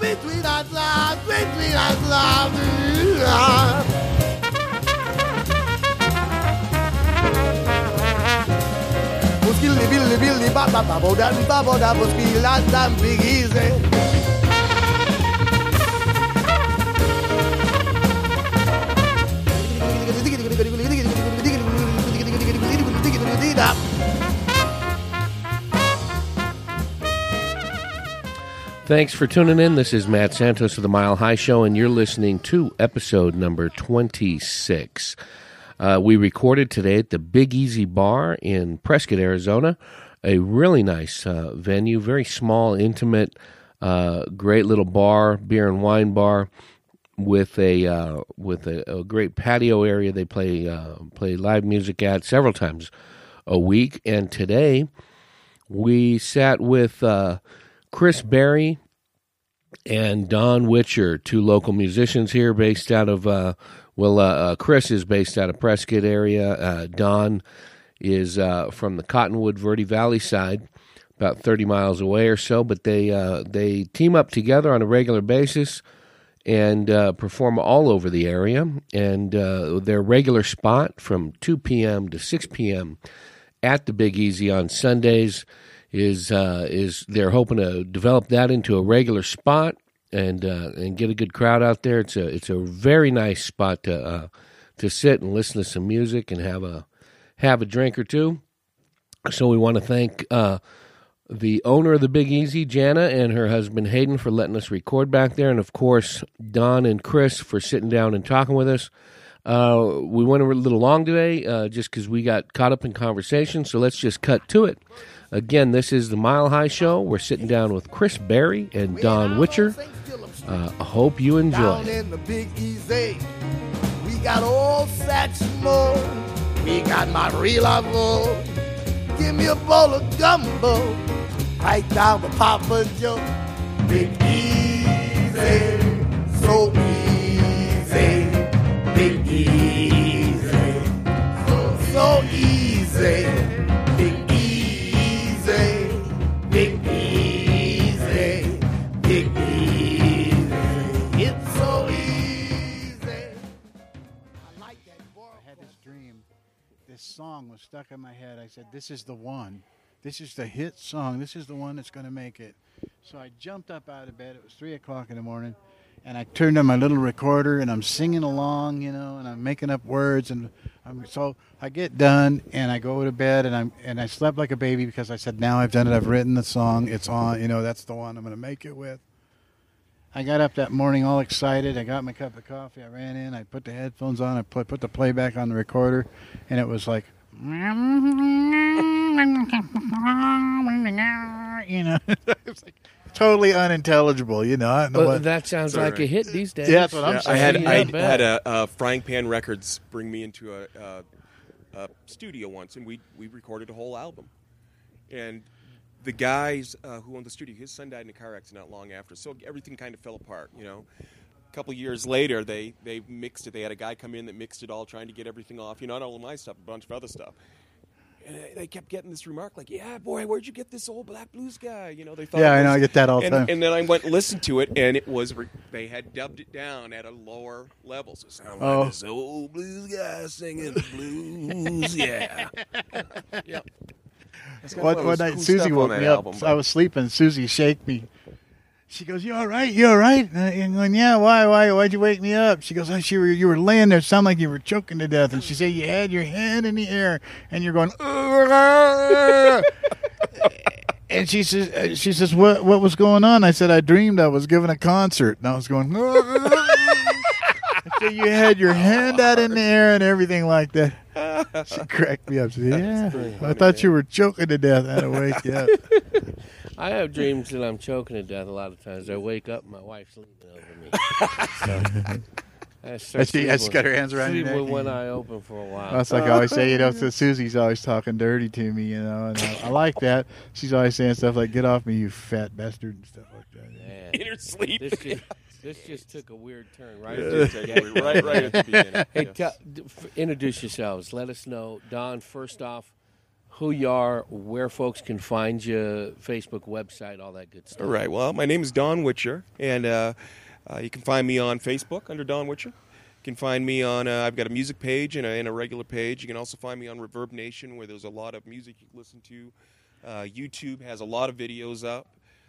sweet, sweetheart love, sweet, sweetheart love. Skilly billy billy baba babo dan babo da boski last time big easy. Thanks for tuning in. This is Matt Santos of the Mile High Show, and you're listening to episode number 26. We recorded today at the Big Easy Bar in Prescott, Arizona. A really nice venue, very small, intimate, great little bar, beer and wine bar, with a great patio area. They play live music at several times a week. And today we sat with Chris Berry and Don Witcher, two local musicians here based out of, Chris is based out of Prescott area. Don is from the Cottonwood Verde Valley side, about 30 miles away or so, but they team up together on a regular basis and perform all over the area. And their regular spot from 2 p.m. to 6 p.m. at the Big Easy on Sundays is they're hoping to develop that into a regular spot and get a good crowd out there. It's a very nice spot to sit and listen to some music and have a drink or two. So we want to thank the owner of the Big Easy, Jana, and her husband Hayden for letting us record back there, and of course Don and Chris for sitting down and talking with us. We went a little long today just because we got caught up in conversation, so let's just cut to it. Again, this is the Mile High Show. We're sitting down with Chris Berry and Don Witcher. I hope you enjoy. Down in the Big Easy, we got old Satchmo. We got Maria full. Give me a bowl of gumbo. Right down with Papa Joe. Big Easy, so easy. Big Easy, so easy. Big Easy, Big Easy, Big Easy. It's so easy. I like that boy. I had this dream. This song was stuck in my head. I said, this is the one. This is the hit song. This is the one that's going to make it. So I jumped up out of bed. It was 3 o'clock in the morning. And I turned on my little recorder, and I'm singing along, and I'm making up words. And so I get done, and I go to bed, and I slept like a baby because I said, now I've done it. I've written the song. It's on. That's the one I'm going to make it with. I got up that morning all excited. I got my cup of coffee. I ran in. I put the headphones on. I put the playback on the recorder, and it was like, it was like totally unintelligible, I don't know what. That sounds like a hit these days. Yeah, that's what I'm saying. I had a Frying Pan Records bring me into a studio once, and we recorded a whole album. And the guys who owned the studio, his son died in a car accident not long after, so everything kind of fell apart, A couple of years later, they mixed it. They had a guy come in that mixed it all, trying to get everything off. Not all of my stuff, a bunch of other stuff. And they kept getting this remark like, yeah, boy, where'd you get this old black blues guy? They thought. Yeah, I know, I get that all the time. And then I went and listened to it, and it was they had dubbed it down at a lower level. So it sounded like this old blues guy singing the blues, yeah. Yep. One night, Susie woke me up. I was sleeping. Susie shaked me. She goes, "You all right? You all right?" And I'm going, "Yeah. Why'd you wake me up?" She goes, "You were laying there, sound like you were choking to death." And she said, "You had your hand in the air, and you're going." And she says, "What was going on?" I said, "I dreamed I was giving a concert, and I was going." So you had your hand out in the air and everything like that. She cracked me up. She said, "Yeah, I thought you were choking to death. I had to wake you up." I have dreams that I'm choking to death a lot of times. I wake up and my wife's leaning over me. She got her hands around your neck. Sleep with one eye open for a while. That's like I always say, so Susie's always talking dirty to me, and I like that. She's always saying stuff like, "Get off me, you fat bastard," and stuff like that. Man, in her sleep. This just took a weird turn, right? Right at the beginning. Hey, introduce yourselves. Let us know. Don, first off, who you are, where folks can find you, Facebook, website, all that good stuff. All right. Well, my name is Don Witcher, and you can find me on Facebook under Don Witcher. You can find me on, I've got a music page and a regular page. You can also find me on Reverb Nation, where there's a lot of music you can listen to. YouTube has a lot of videos up.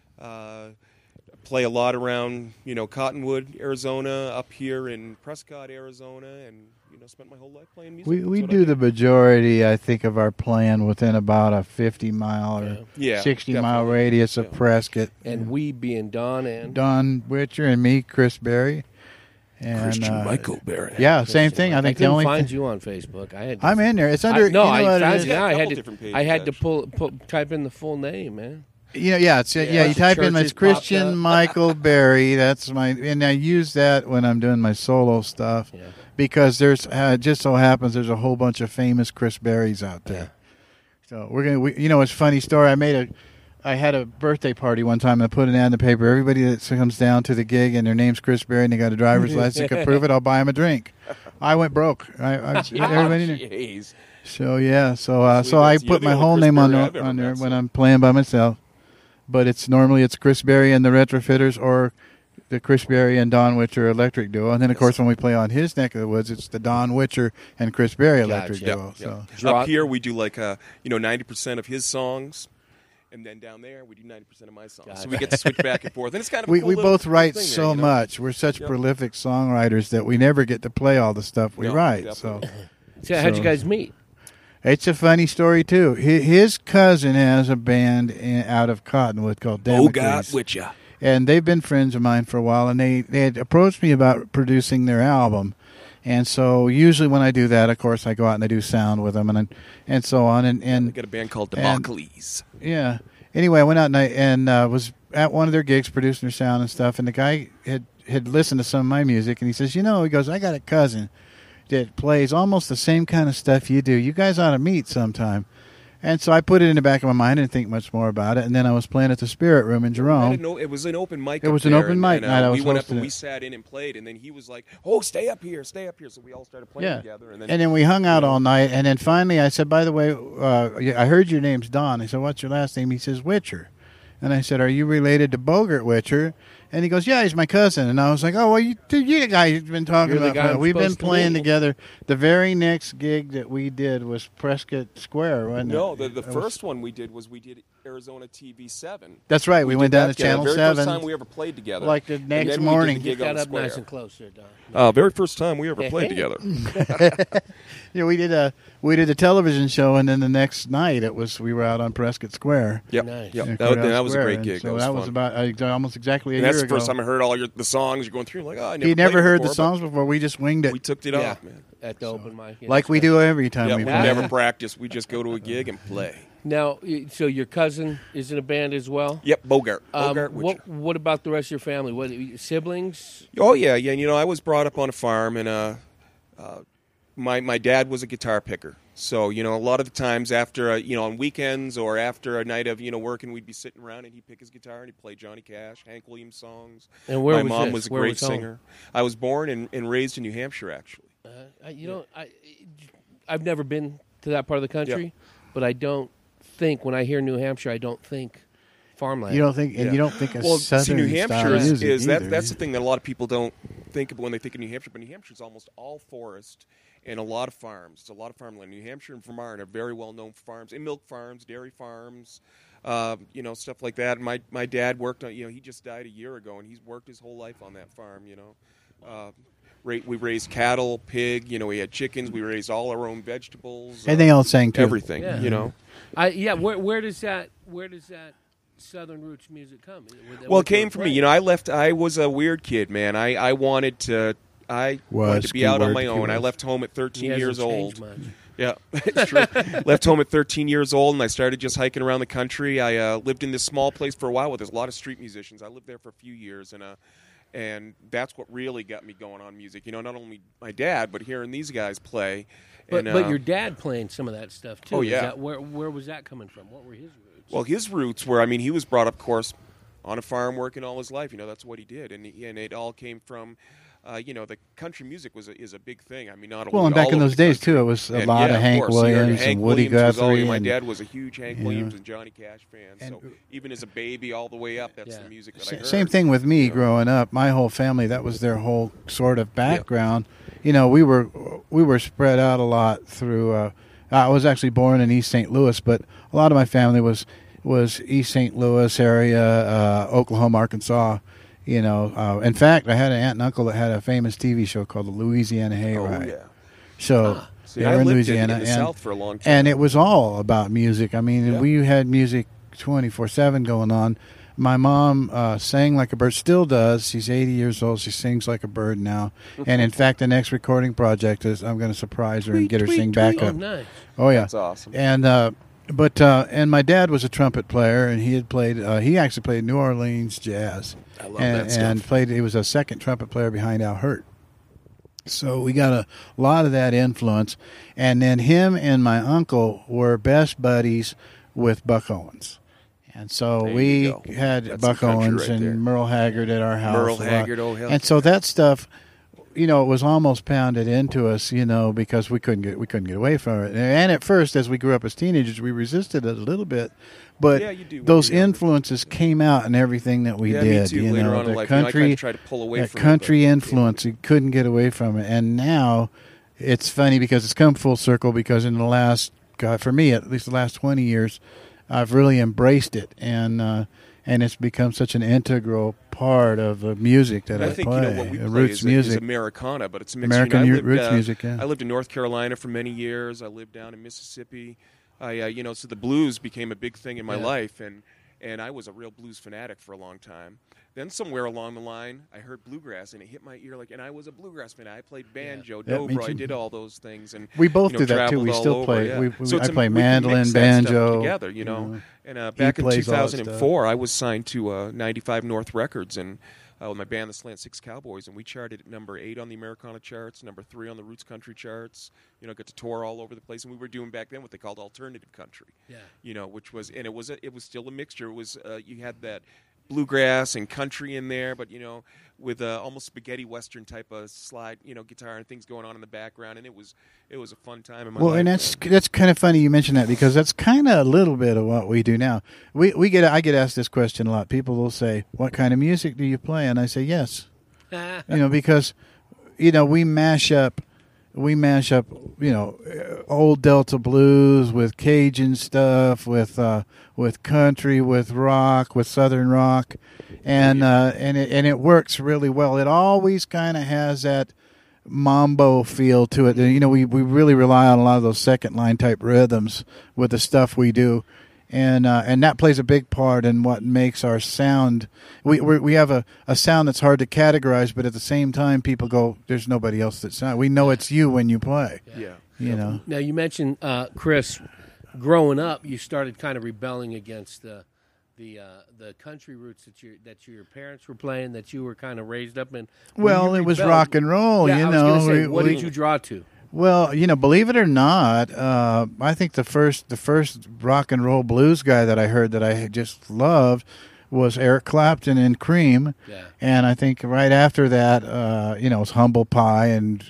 Play a lot around, Cottonwood, Arizona, up here in Prescott, Arizona, and, spent my whole life playing music. We do the majority, I think, of our playing within about a 50-mile or 60-mile radius of Prescott. And we being Don and... Don Witcher and me, Chris Berry. And, Christian Michael Berry. Yeah, same thing. I think the only find you on Facebook. I'm in there. It's under. I found you now. I had to type in the full name, man. You type in it's Christian Michael Berry. That's and I use that when I'm doing my solo stuff because there's just so happens there's a whole bunch of famous Chris Berrys out there. So it's a funny story. I had a birthday party one time and I put an ad in the paper. Everybody that comes down to the gig and their name's Chris Berry and they got a driver's license can prove it, I'll buy them a drink. I went broke. Everybody knew. So I put my whole name on there when I'm playing by myself. But it's Chris Berry and the Retrofitters or the Chris Berry and Don Witcher electric duo. And then, of course, when we play on his neck of the woods, it's the Don Witcher and Chris Berry electric duo. Yep. So up here we do 90% of his songs. And then down there, we do 90% of my songs. So we get to switch back and forth. And it's kind of a cool we both write thing so much. We're such prolific songwriters that we never get to play all the stuff we write. Definitely. So how'd you guys meet? It's a funny story, too. His cousin has a band out of Cottonwood called Damocles. Witcher. And they've been friends of mine for a while, and they had approached me about producing their album. And so usually when I do that, of course, I go out and I do sound with them and so on. And they got a band called Damocles. Yeah. Anyway, I went out and was at one of their gigs producing their sound and stuff, and the guy had listened to some of my music, and he says, he goes, I got a cousin that plays almost the same kind of stuff you do. You guys ought to meet sometime. And so I put it in the back of my mind. I didn't think much more about it. And then I was playing at the Spirit Room in Jerome. It was an open mic. It was an open mic night. We went up and we sat in and played. And then he was like, "Oh, stay up here. So we all started playing together. And then we hung out all night. And then finally I said, by the way, I heard your name's Don. I said, what's your last name? He says, Witcher. And I said, are you related to Bogart Witcher? And he goes, yeah, he's my cousin. And I was like, oh, well, you the guy you've been talking about. We've been playing together. The very next gig that we did was Prescott Square, wasn't it? No, the first one we did Arizona TV 7. That's right. We went down to Channel 7. The very first time we ever played together. Like the next morning. Get that up nice and close there, Don. Very first time we ever played together. We did a television show, and then the next night we were out on Prescott Square. Yep. Nice. Yep. That was a great gig. So that was about almost exactly a year ago. That's the first time I heard all the songs. You're going through like, I never He never heard before, the songs before. We just winged it. We took it off, man. At the open mic. Like we do every time we we play. never practice. We just go to a gig and play. Now, so your cousin is in a band as well? Yep, Bogart. What about the rest of your family? What siblings? Oh, yeah. I was brought up on a farm, and my dad was a guitar picker. So, a lot of the times after, on weekends or after a night of, working, we'd be sitting around and he'd pick his guitar and he'd play Johnny Cash, Hank Williams songs. And where my was mom this? was a Where great was home? singer. I was born and raised in New Hampshire, actually. I've never been to that part of the country, but I don't think, when I hear New Hampshire, I don't think farmland. You don't think, and you don't think of southern New Hampshire style music either. That's the thing that a lot of people don't think of when they think of New Hampshire. But New Hampshire is almost all forest and a lot of farms. It's a lot of farmland. New Hampshire and Vermont are very well known for farms, and milk farms, dairy farms, stuff like that. And my dad worked on. He just died a year ago, and he's worked his whole life on that farm. We raised cattle, pig. We had chickens. We raised all our own vegetables. And they all sang too. Everything. Yeah. Where does that Southern roots music come? Well, it came from me. I was a weird kid, man. I wanted to be out on my own. I left home at 13 years old. Yeah, it's true. Left home at 13 years old, and I started just hiking around the country. I lived in this small place for a while where there's a lot of street musicians. I lived there for a few years, and that's what really got me going on music. Not only my dad, but hearing these guys play. But your dad playing some of that stuff too. Oh yeah. Where was that coming from? What were his roots? Well, his roots were. He was brought up, of course, on a farm working all his life. That's what he did, and it all came from the country music is a big thing. I mean, not only Well, and all back in over those the days, country. too, it was a And, lot yeah, of Hank course. You heard Williams Hank and Woody Williams was Guthrie. my and- dad was a huge Hank Yeah. Williams and Johnny Cash fan. And- So even as a baby all the way up, that's the music that I heard. Same thing with me You know? growing up. My whole family, that was their whole sort of background. You know, we were spread out a lot through. I was actually born in East St. Louis, but a lot of my family was East St. Louis area, Oklahoma, Arkansas. You know, in fact, I had an aunt and uncle that had a famous TV show called the Louisiana Hayride. Oh, yeah. So See, they I were in lived Louisiana, in the and, South for a long time. and it was all about music. I mean, Yeah. we had music 24/7 going on. My mom sang like a bird, still does. She's 80 years old. She sings like a bird now. And in fact, the next recording project is I'm going to surprise her and get her sing back Oh, up. nice. Oh yeah, That's awesome. And and my dad was a trumpet player, and he had played. He actually played New Orleans jazz. I love and, that stuff. And played. He was a second trumpet player behind Al Hirt. So we got a lot of that influence, and then him and my uncle were best buddies with Buck Owens. And so There you we go. had That's Buck some country Owens right and there. Merle Haggard at our house. Merle a lot. Haggard, oh, hell And so that stuff, you know, it was almost pounded into us, you know, because we couldn't get away from it. And at first, as we grew up as teenagers, we resisted it a little bit. But Yeah, you do when those you're younger. influences came out in everything that we Yeah, did. me too. You Later know, on in the life, you know, I country, kinda tried to pull away that from it, country but- influence, you couldn't get away from it. And now it's funny because it's come full circle because in the last, God, for me, at least the last 20 years, I've really embraced it. And it's become such an integral part of the music that And I I think play. what we play roots is music. Americana, but it's mixed. American you know, roots music, yeah. I lived in North Carolina for many years. I lived down in Mississippi. So the blues became a big thing in my life, and I was a real blues fanatic for a long time. Then somewhere along the line, I heard bluegrass, and it hit my ear and I was a bluegrass fan. I played banjo, Yeah, me dobro, I too. did all those things, and We both do that, too. traveled We all still over, play. yeah. We- So I it's play we can mandolin, mix that stuff banjo, together, you you know. know. And back in plays all that 2004, I was signed to 95 North Records, and with my band, the Slant Six Cowboys, and we charted at number 8 on the Americana charts, number 3 on the Roots Country charts. You know, got to tour all over the place, and we were doing back then what they called alternative country. Yeah. You know, which was, and it was still a mixture. It was you had that bluegrass and country in there, but you know, with almost spaghetti western type of slide, you know, guitar and things going on in the background, and it was a fun time in my life. Well, and that's kind of funny you mention that because that's kind of a little bit of what we do now. I get asked this question a lot. People will say, "What kind of music do you play?" And I say, "Yes." You know, because you know we mash up, you know, old Delta blues with Cajun stuff, with country, with rock, with Southern rock, and it works really well. It always kind of has that mambo feel to it. You know, we really rely on a lot of those second line type rhythms with the stuff we do. And that plays a big part in what makes our sound. We have a sound that's hard to categorize, but at the same time, people go, "There's nobody else that sounds." We know it's you when you play. Yeah. You know. Now you mentioned Chris, growing up, you started kind of rebelling against the country roots that your parents were playing, that you were kind of raised up in. When Well, you it was rebelled- rock and roll. Yeah, you I was know. gonna say, We- what we- did you draw to? Well, you know, believe it or not, I think the first rock and roll blues guy that I heard that I just loved was Eric Clapton and Cream. Yeah. And I think right after that, you know, it was Humble Pie and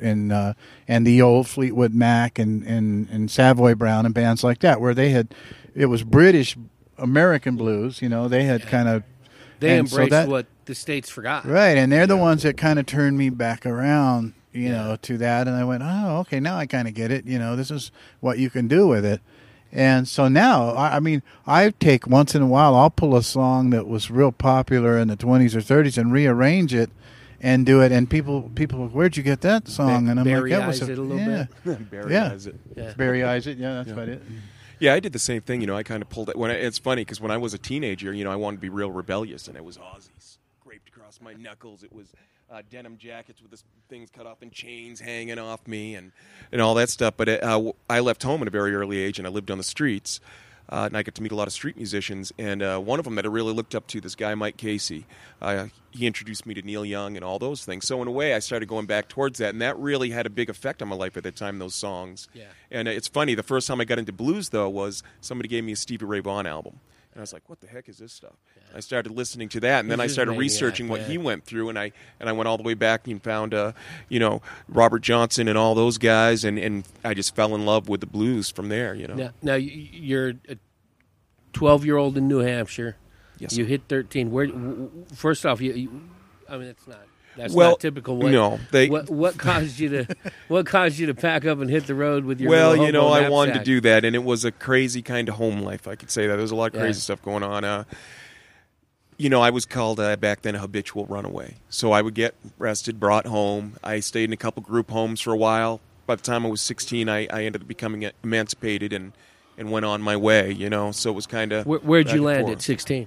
the old Fleetwood Mac and Savoy Brown and bands like that, where it was British American blues. You know, they had kind of They and so embraced that- what the States forgot. right, and they're the ones that kind of turned me back around, you know, to that. And I went, oh, okay, now I kind of get it. You know, this is what you can do with it. And so now, I mean, I take once in a while, I'll pull a song that was real popular in the 20s or 30s and rearrange it and do it. And people, where'd you get that song? And I'm like, that was Barry-eyes it a little yeah. bit. Barry-eyes it. Yeah. Barry-eyes it. Yeah, that's about it. Yeah, I did the same thing. You know, I kind of pulled it. It's funny because when I was a teenager, you know, I wanted to be real rebellious, and it was Aussies scraped across my knuckles. It was denim jackets with the things cut off and chains hanging off me, and all that stuff. But I left home at a very early age, and I lived on the streets. And I got to meet a lot of street musicians, and one of them that I really looked up to, this guy Mike Casey, he introduced me to Neil Young and all those things. So in a way, I started going back towards that, and that really had a big effect on my life at that time, those songs. Yeah. And it's funny, the first time I got into blues, though, was somebody gave me a Stevie Ray Vaughan album. And I was like, what the heck is this stuff? I started listening to that, and then I He's just started maniac, researching what yeah. he went through, and I went all the way back and found, Robert Johnson and all those guys, and I just fell in love with the blues from there, you know. Now you're a 12-year-old in New Hampshire. Yes, You sir. hit 13. First off, I mean, that's Well, not typical. no, What caused you to pack up and hit the road with your Well, little you know, hobo I wanted to knapsack? do that, and it was a crazy kind of home life. I could say that. There was a lot of crazy Yeah. stuff going on. I was called back then a habitual runaway. So I would get arrested, brought home. I stayed in a couple group homes for a while. By the time I was 16, I ended up becoming emancipated and went on my way, you know. So it was kind of... Where'd you land at 16?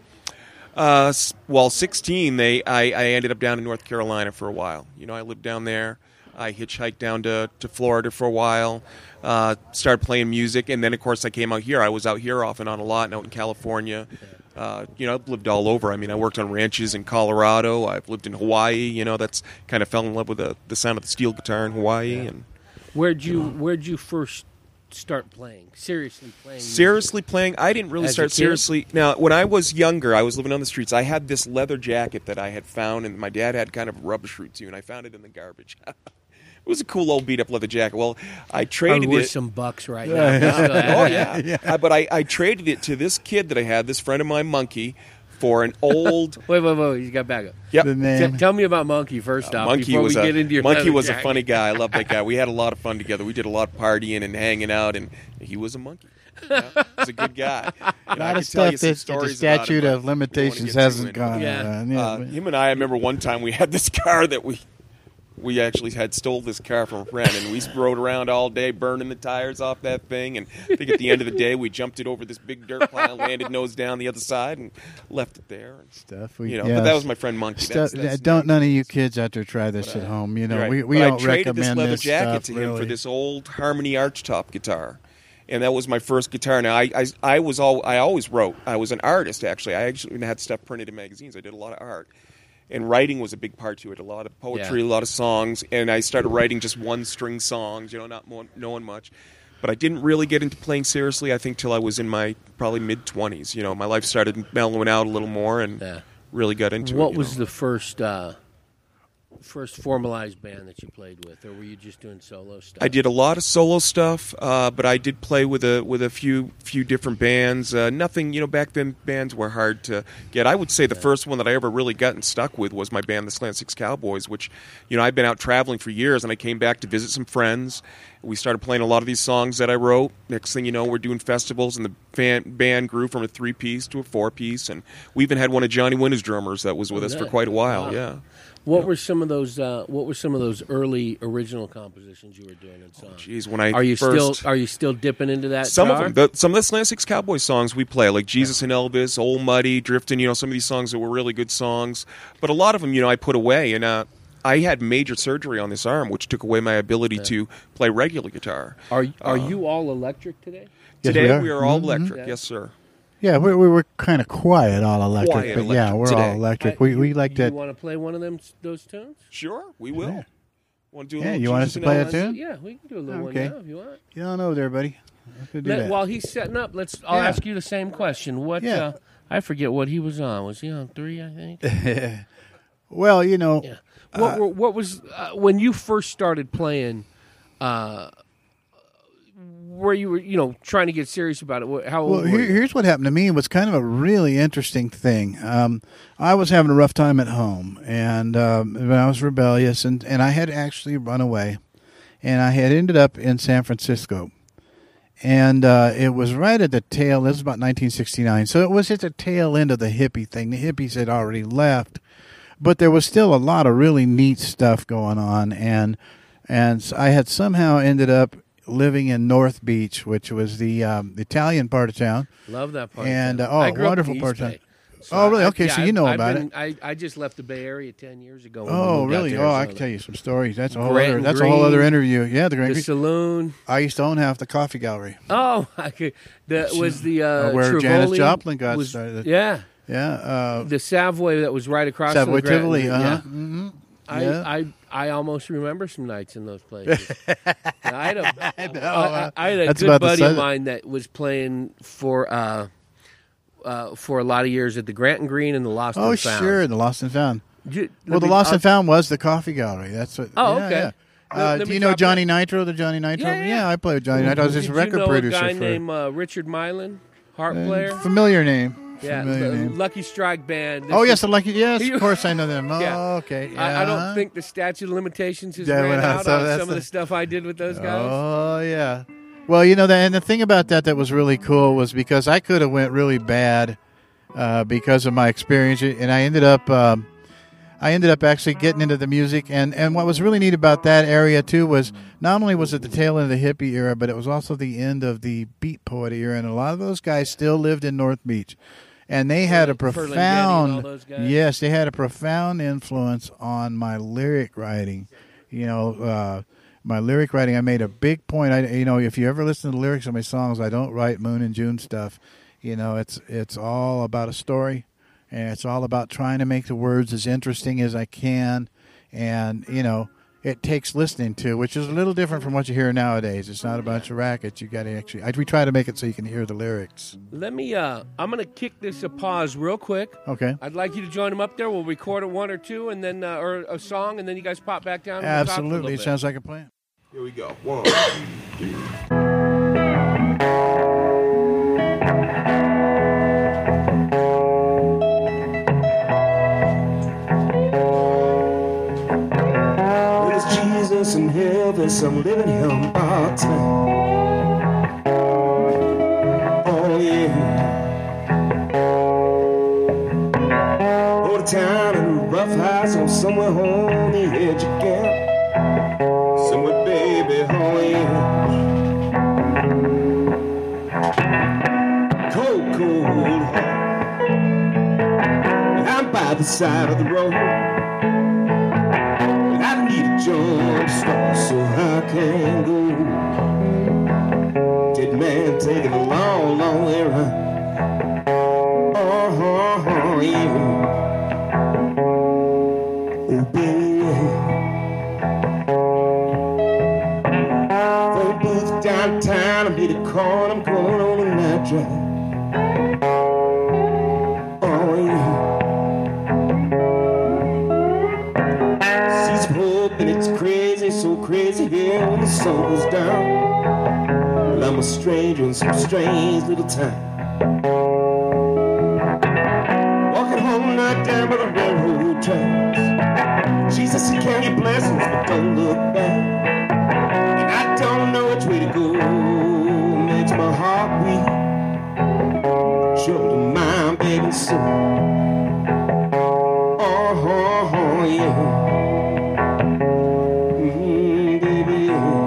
16, I ended up down in North Carolina for a while. You know, I lived down there. I hitchhiked down to Florida for a while, started playing music, and then, of course, I came out here. I was out here off and on a lot, and out in California. I've lived all over. I mean, I worked on ranches in Colorado. I've lived in Hawaii. You know, that's kind of fell in love with the sound of the steel guitar in Hawaii. And Where'd you first start playing? Seriously playing? seriously playing, I didn't really As a start kid? seriously. Now, when I was younger, I was living on the streets. I had this leather jacket that I had found, and my dad had kind of a rubbish root too, and I found it in the garbage. It was a cool old beat-up leather jacket. Well, I traded worth it. some bucks right now. Oh, yeah. But I traded it to this kid that I had, this friend of mine, Monkey, for an old... Wait, you got back up. Yep. The name. Tell me about Monkey first off. Monkey before was we get into your Monkey leather was a jacket. funny guy. I love that guy. We had a lot of fun together. We did a lot of partying and hanging out, and he was a monkey. You know? He's a good guy. And A I lot of could tell you stuff some that the stories about him, statute but of we don't wanna limitations get too hasn't into gone. it. Yeah. Him and I remember one time we had this car that we actually had stole this car from a friend, and we rode around all day burning the tires off that thing, and I think at the end of the day we jumped it over this big dirt pile, landed nose down the other side, and left it there. And, Stuff. but that was my friend Monkey. Stuff, don't none of you kids out there try this at home. You know, Right. we But don't I traded recommend this leather this jacket stuff, to him really. for this old Harmony Archtop guitar, and that was my first guitar. Now I always wrote. I was an artist actually. I actually had stuff printed in magazines. I did a lot of art, and writing was a big part to it. A lot of poetry, a lot of songs, and I started writing just one-string songs. You know, not knowing much. But I didn't really get into playing seriously, I think, till I was in my probably mid-20s. You know, my life started mellowing out a little more, and really got into it. What was the first formalized band that you played with, or were you just doing solo stuff? I did a lot of solo stuff, but I did play with a few different bands. Nothing, you know, back then bands were hard to get. I would say the first one that I ever really got and stuck with was my band, the Slant Six Cowboys, which, you know, I'd been out traveling for years, and I came back to visit some friends. We started playing a lot of these songs that I wrote. Next thing you know, we're doing festivals, and the band grew from a 3-piece to a 4-piece, and we even had one of Johnny Winter's drummers that was with us for quite a while. Wow. Yeah. What were some of those? What were some of those early original compositions you were doing in songs? Geez, when I are you first, still dipping into that? some jar? of them, some of the Slant Six Cowboy songs we play, like Jesus and Elvis, Old Muddy, Drifting. You know, some of these songs that were really good songs, but a lot of them, you know, I put away. And I had major surgery on this arm, which took away my ability to play regular guitar. Are you all electric today? Yes, Today we we are. are all Mhm. electric. Yeah. Yes, sir. Yeah, we were kind of quiet, all electric, Quiet but yeah, electric we're today. all electric. We like You that. want to play one of those tunes? Sure, we will. Yeah. Want to do a Yeah, little you want us Jesus to play and a Elvis? tune? Yeah, we can do a little Okay. one now if you want. Get on over there, buddy. Let's do that. While he's setting up, I'll Yeah. ask you the same question. What? Yeah. I forget what he was on. Was he on 3? I think. Well, you know, Yeah. What was when you first started playing? Where you were, you know, trying to get serious about it. How old well, were you? here's what happened to me. It was kind of a really interesting thing. I was having a rough time at home, and I was rebellious, and I had actually run away, and I had ended up in San Francisco. And it was right at the tail. This was about 1969, so it was at the tail end of the hippie thing. The hippies had already left, but there was still a lot of really neat stuff going on, and so I had somehow ended up living in North Beach, which was the Italian part of town. Love that part. And, of town. I grew wonderful up in part of East town. Bay. Oh, really? Okay, so you know I've about been- I just left the Bay Area 10 years ago. when we Oh, moved out really? to Oh, I Arizona. can tell you some stories. That's a whole Grant other. and That's a whole Green, other interview. Yeah, the Grand The Green. saloon. I used to own half the coffee gallery. Oh, I could, was the where Trivoli Janis Joplin got was- started. Yeah, Yeah, the Savoy that was right across Savoy from the Tivoli. Yeah. Mm-hmm. Yeah. I almost remember some nights in those places. I had a know, I had a that's good about the buddy of size- mine that was playing for for a lot of years at the Grant and Green and the Lost Oh, and Found. sure, the Lost and Found. Well, Well, the Lost and Found was the coffee gallery. That's what. Oh, yeah, okay. Yeah. Let Do me you know drop Johnny that. Nitro? The Johnny Nitro. Yeah. I played with Johnny Nitro. I was his Did record you know producer a guy for named Richard Milan, harp uh, player? familiar name. Yeah, Familiar the name. Lucky Strike Band. Oh This yes, is- the Lucky. Yes, You- of course I know them. Oh, Yeah. okay. I don't Yeah. think the statute of limitations has Yeah, ran well, out so on that's some of the stuff I did with those guys. Oh yeah. Well, you know and the thing about that was really cool was because I could have went really bad because of my experience, and I ended up actually getting into the music. And what was really neat about that area too was not only was it the tail end of the hippie era, but it was also the end of the beat poet era, and a lot of those guys still lived in North Beach. And they had a Ferlinghetti and all profound, those guys. yes, they had a profound influence on my lyric writing. You know, my lyric writing, I made a big point. If you ever listen to the lyrics of my songs, I don't write Moon and June stuff. You know, it's all about a story, and it's all about trying to make the words as interesting as I can. And it takes listening to, which is a little different from what you hear nowadays. It's not a bunch of rackets. You got to actually. We try to make it so you can hear the lyrics. Let me. I'm going to kick this a pause real quick. Okay. I'd like you to join them up there. We'll record a one or two, and then or a song, and then you guys pop back down. And we'll talk for a Absolutely, little it bit. sounds like a plan. Here we go. 1, 2, 3. There's Jesus in heaven, some living here on our time. Oh yeah. Oh, the town in a rough house, or somewhere on the edge again. Somewhere, baby, oh yeah. Cold, cold heart. I'm by the side of the road. I need a jump start so I can go. Dead man taking a long, long way around. Oh, yeah. Oh, baby. Phone booth downtown, I made a call, I'm going on a night drive. Oh, yeah. Seas of hope and it's crazy, so crazy here when the sun goes down. Well, I'm a stranger in some strange little town. Walking home night down by the railroad tracks. Jesus, you count your blessings, but don't look back. And I don't know which way to go. Makes my heart weak. Trouble in mind, begging so. Oh, yeah. Baby.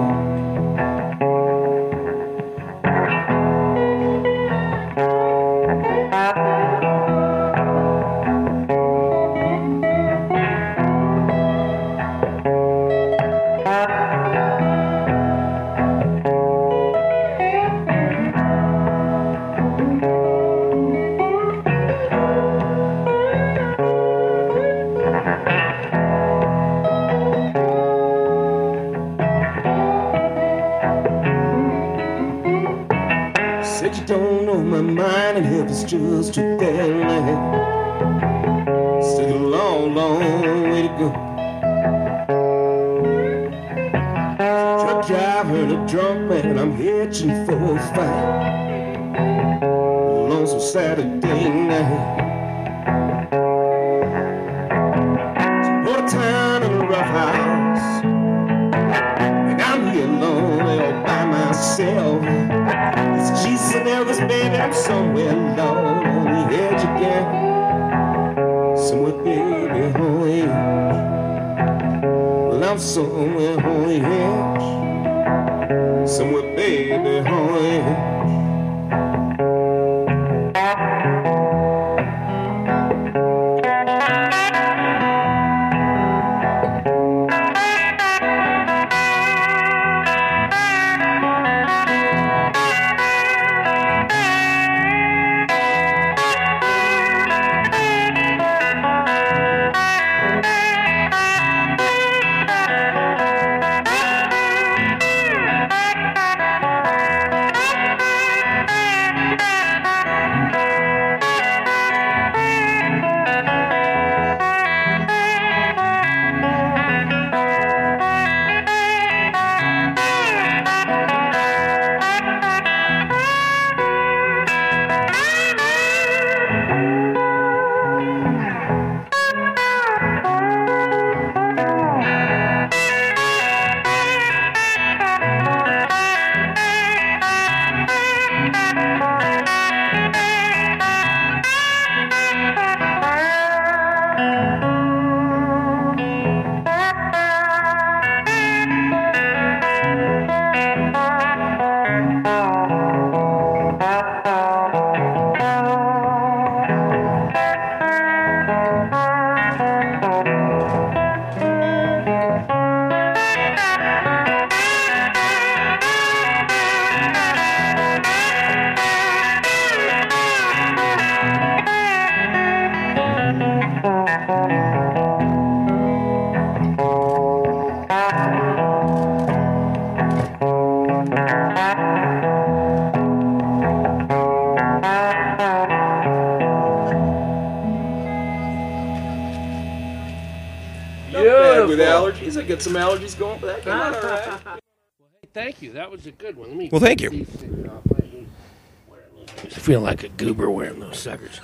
Said you don't know my mind and if it's just too there ahead. Still a long, long way to go. Truck driver and a drunk man, I'm hitching for a fight. Lonesome Saturday night. Put a town in a rough house, and I'm here lonely all by myself. It's Jesus and Elvis, baby, I'm somewhere alone on the edge again. Somewhere, baby, on the edge. Well, I'm somewhere on the edge. Somewhere, baby, on the edge. With allergies, I get some allergies going, but that came out all right. Thank you. That was a good one. Let me Well, thank you. these things off. I hate wearing those. I feel like a goober wearing those suckers.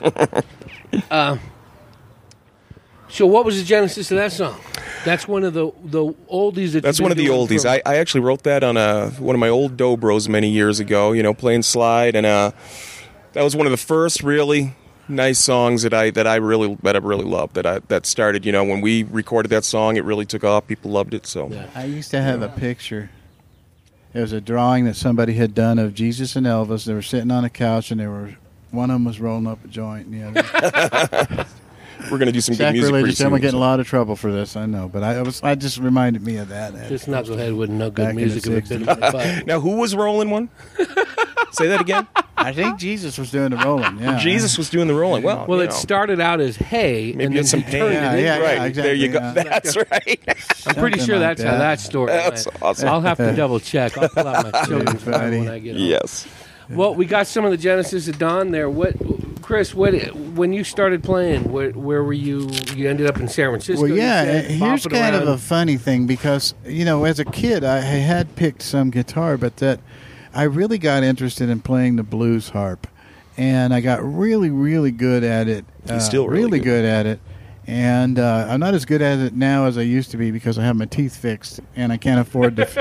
So what was the genesis of that song? That's one of the oldies. That's one of the oldies. I actually wrote that on one of my old Dobros many years ago, playing slide, and that was one of the first really nice songs that I really loved. That started, when we recorded that song, it really took off. People loved it. So I used to have a picture. It was a drawing that somebody had done of Jesus and Elvis. They were sitting on a couch, and one of them was rolling up a joint, and the other. We're going to do some good music pretty soon. I'm getting a lot of trouble for this, I know, but I just reminded me of that. This knucklehead wouldn't know good Back in music the if it been my butt. Now, who was rolling one? Say that again. I think Jesus was doing the rolling. Yeah, Jesus was doing the rolling. Well, It started out as hay, maybe and then it's some he turned hay. it into Right, exactly, there you go. yeah. That's right. I'm pretty sure like that's how that story That's went. awesome. I'll have to double check. I'll pull out my children's Bible when I get home. Yes. Well, we got some of the genesis of Don there. Chris, when you started playing, where were you? You ended up in San Francisco. Well, yeah, you said, here's bopping kind of around. a funny thing because, as a kid, I had picked some guitar, but that I really got interested in playing the blues harp. And I got really, really good at it. He's still really good at it. And I'm not as good at it now as I used to be because I have my teeth fixed and I can't afford the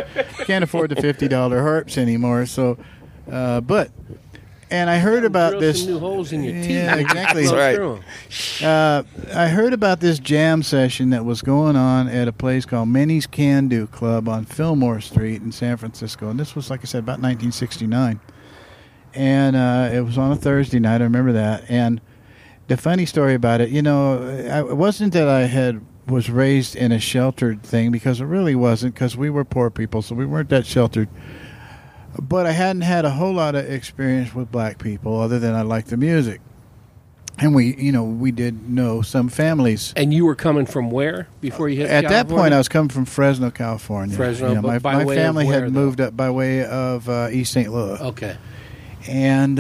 $50 harps anymore. So, and I heard about drill this. Some new holes in your teeth. Yeah, exactly. That's right. I heard about this jam session that was going on at a place called Minnie's Can Do Club on Fillmore Street in San Francisco. And this was, like I said, about 1969. And it was on a Thursday night. I remember that. And the funny story about it, it wasn't that I was raised in a sheltered thing because it really wasn't because we were poor people, so we weren't that sheltered. But I hadn't had a whole lot of experience with black people other than I liked the music. And we did know some families. And you were coming from where before you hit At California? that point, I was coming from Fresno, California. Fresno, my by way of family where, had though? moved up by way of East St. Louis. Okay. And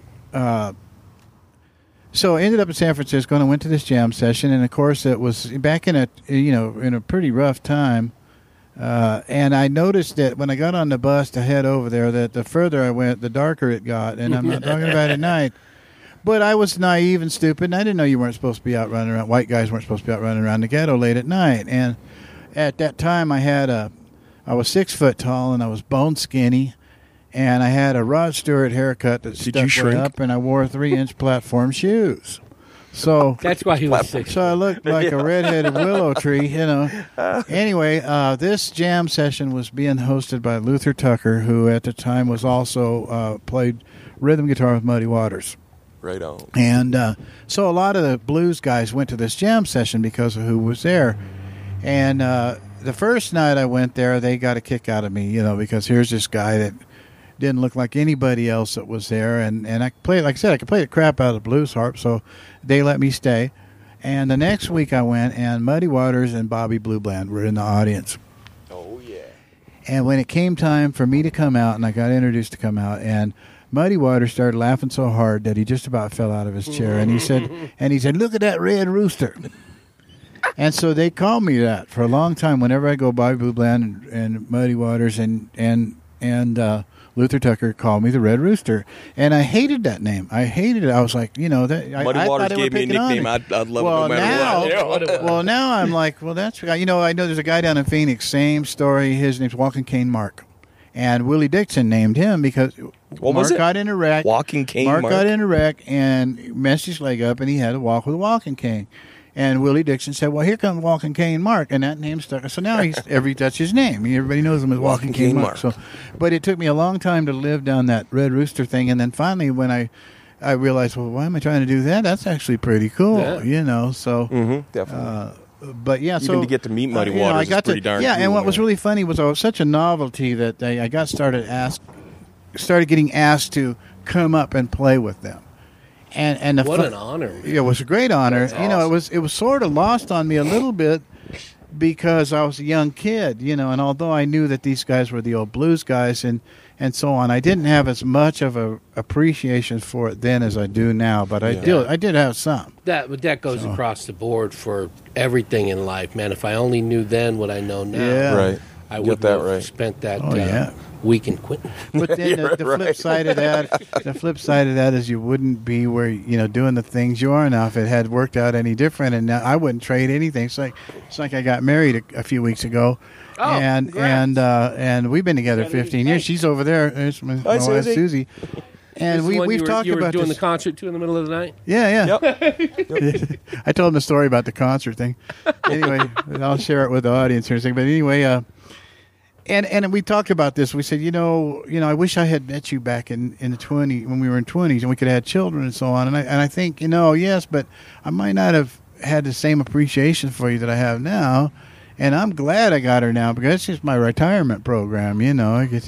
so I ended up in San Francisco, and I went to this jam session. And, of course, it was back in a pretty rough time. And I noticed that when I got on the bus to head over there, that the further I went, the darker it got. And I'm not talking about at night. But I was naive and stupid, and I didn't know you weren't supposed to be out running around. White guys weren't supposed to be out running around the ghetto late at night. And at that time, I was 6 foot tall, and I was bone skinny. And I had a Rod Stewart haircut that Did you stuck way shrink? up, and I wore 3-inch platform shoes. So That's why he was 6. so I looked like a redheaded willow tree, Anyway, this jam session was being hosted by Luther Tucker, who at the time was also played rhythm guitar with Muddy Waters. Right on. And so a lot of the blues guys went to this jam session because of who was there. And the first night I went there, they got a kick out of me, because here's this guy that didn't look like anybody else that was there. And I played, like I said, I could play the crap out of the blues harp, so they let me stay. And the next week I went, and Muddy Waters and Bobby Blue Bland were in the audience. Oh, yeah. And when it came time for me to come out, and I got introduced to come out, and Muddy Waters started laughing so hard that he just about fell out of his chair. And he said, "Look at that red rooster." And so they called me that for a long time. Whenever I go by Blue Bland and Muddy Waters and Luther Tucker called me the Red Rooster, and I hated that name. I hated it. I was like, that Muddy I Waters thought they gave were me a picking on nickname. me. I'd love Well, it no matter now- what. Well, now I'm like, well, that's I know there's a guy down in Phoenix, same story. His name's Walking Cane Mark, and Willie Dixon named him because What was Mark it? got in a wreck. Walking Cane Mark Mark? got in a wreck and messed his leg up, and he had to walk with a walking cane. And Willie Dixon said, "Well, here comes Walking Cane Mark," and that name stuck. So now that's his name. Everybody knows him as Walking Cane Mark. So, but it took me a long time to live down that Red Rooster thing, and then finally, when I realized, well, why am I trying to do that? That's actually pretty cool, So, Definitely. but yeah, so Even to get to meet Muddy Waters I got is pretty darn cool. and what was really funny was I was such a novelty that I started getting asked to come up and play with them. And What an honor. Yeah, it was a great honor. That's You know, awesome. it was sort of lost on me a little bit because I was a young kid, you know, and although I knew that these guys were the old blues guys and so on, I didn't have as much of a appreciation for it then as I do now, but I did have some. That goes across the board for everything in life, man. If I only knew then what I know now, Yeah. Right. I Get would that have right. spent that yeah. week in Quinton. But then the flip side of that is you wouldn't be where, you know, doing the things you are now if it had worked out any different. And now I wouldn't trade anything. It's like I got married a few weeks ago, and we've been together 15 years. She's over there. There's my wife Susie. Susie. And This is the one we've talked you were about doing this. the concert too in the middle of the night. Yeah. Yep. I told him the story about the concert thing. Anyway, I'll share it with the audience here in a second. But anyway, and we talked about this. We said, you know, I wish I had met you back in the 20s when we were in 20s and we could have had children and so on. And I think, you know, yes, but I might not have had the same appreciation for you that I have now. And I'm glad I got her now because it's just my retirement program. You know, I get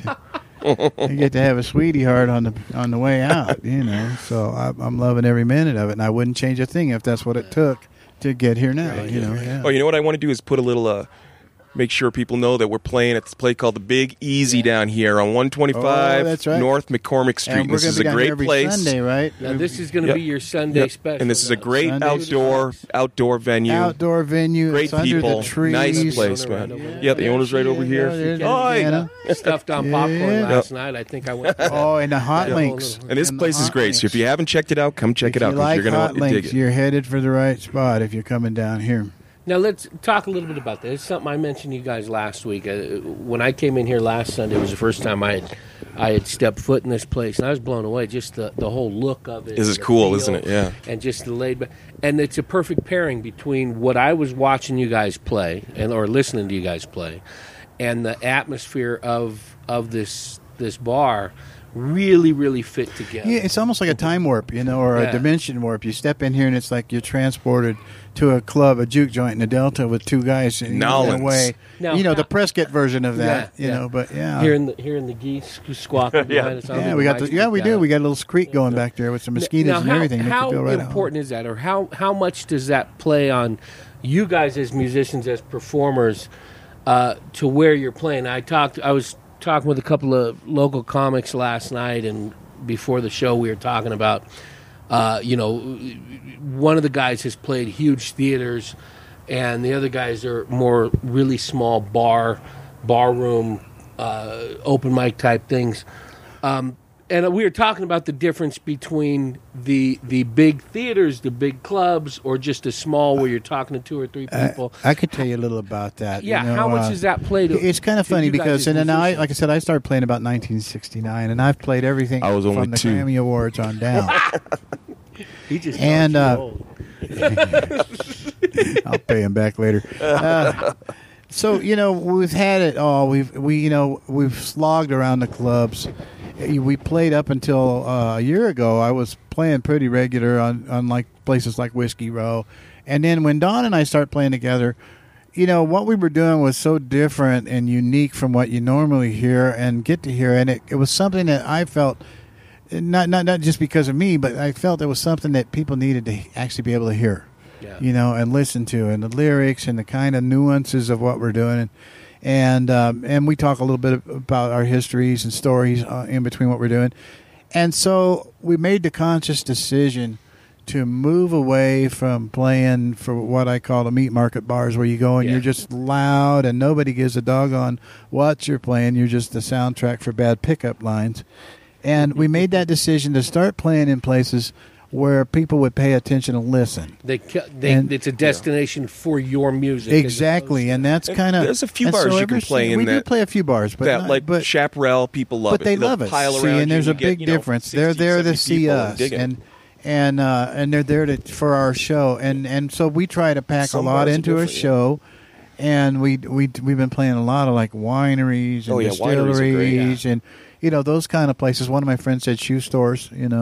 to have a sweetie heart on the way out. You know, so I'm loving every minute of it, and I wouldn't change a thing if that's what it took to get here now. You know, yeah. Oh, you know what I want to do is put a little, make sure people know that we're playing at this place called the Big Easy down here on 125 that's right. North McCormick Street. And we're This gonna is be a down here great every place. Sunday, right? Now this is going to be your Sunday special. And this is a great Sunday outdoor venue. Outdoor venue. Great It's under people. the trees. Nice place, Owner man. right over Yeah, the owner's right over here. there's Hi. Indiana. Stuffed on popcorn Yeah. last night. I think I went. To that. Oh, and the hot Yeah. links. And this And the place is hot great. So if you haven't checked it out, come check it out If you because like you're going hot to dig links, it. you're headed for the right spot if you're coming down here. Now let's talk a little bit about this. It's something I mentioned to you guys last week. When I came in here last Sunday, it was the first time I had stepped foot in this place, and I was blown away. Just the whole look of it. This is the cool, feel, isn't it? Yeah. And just the laid back. And it's a perfect pairing between what I was watching you guys play or listening to you guys play, and the atmosphere of this bar. Really, really fit together. Yeah, it's almost like a time warp, you know, or Yeah. a dimension warp. You step in here and it's like you're transported to a club, a juke joint in the Delta with two guys in a Nolans. way. Now- you know, the Prescott version of that. Yeah, you yeah. know, but yeah. Hearing the geese squawking behind us. Yeah, we got we do. We got a little creek going back there with some mosquitoes Now, and everything. Make How you feel right at home. important is that, or how much does that play on you guys as musicians, as performers, to where you're playing? I was talking with a couple of local comics last night, and before the show, we were talking about, one of the guys has played huge theaters, and the other guys are more really small barroom, open mic type things. And we were talking about the difference between the big theaters, the big clubs, or just a small where you're talking to 2 or 3 people. I could tell you a little about that. Yeah, you know, how much does that play to? It's kind of to funny you guys because, as and then musicians? like I said, I started playing about 1969, and I've played everything I was only from the 2. Grammy Awards on down. He just and, calls you old. I'll pay him back later. So you know we've had it all. We've slogged around the clubs. We played up until a year ago. I was playing pretty regular on like places like Whiskey Row, and then when Don and I started playing together, you know what we were doing was so different and unique from what you normally hear and get to hear, and it was something that I felt. Not just because of me, but I felt it was something that people needed to actually be able to hear, you know, and listen to, and the lyrics and the kind of nuances of what we're doing, and we talk a little bit about our histories and stories in between what we're doing, and so we made the conscious decision to move away from playing for what I call the meat market bars, where you go and you're just loud and nobody gives a doggone what you're playing. You're just the soundtrack for bad pickup lines. And we made that decision to start playing in places where people would pay attention and listen. It's a destination for your music. Exactly, and that's kind of... There's a few bars you can play in we that. We do play a few bars, but Chaparral, people love it. But they love it. Pile See, around and there's you a big difference. They're there to see us, and they're there for our show, and so we try to pack Some a lot bars are into a different, show. And we've been playing a lot of like wineries and wineries are great, distilleries and those kind of places. One of my friends said shoe stores,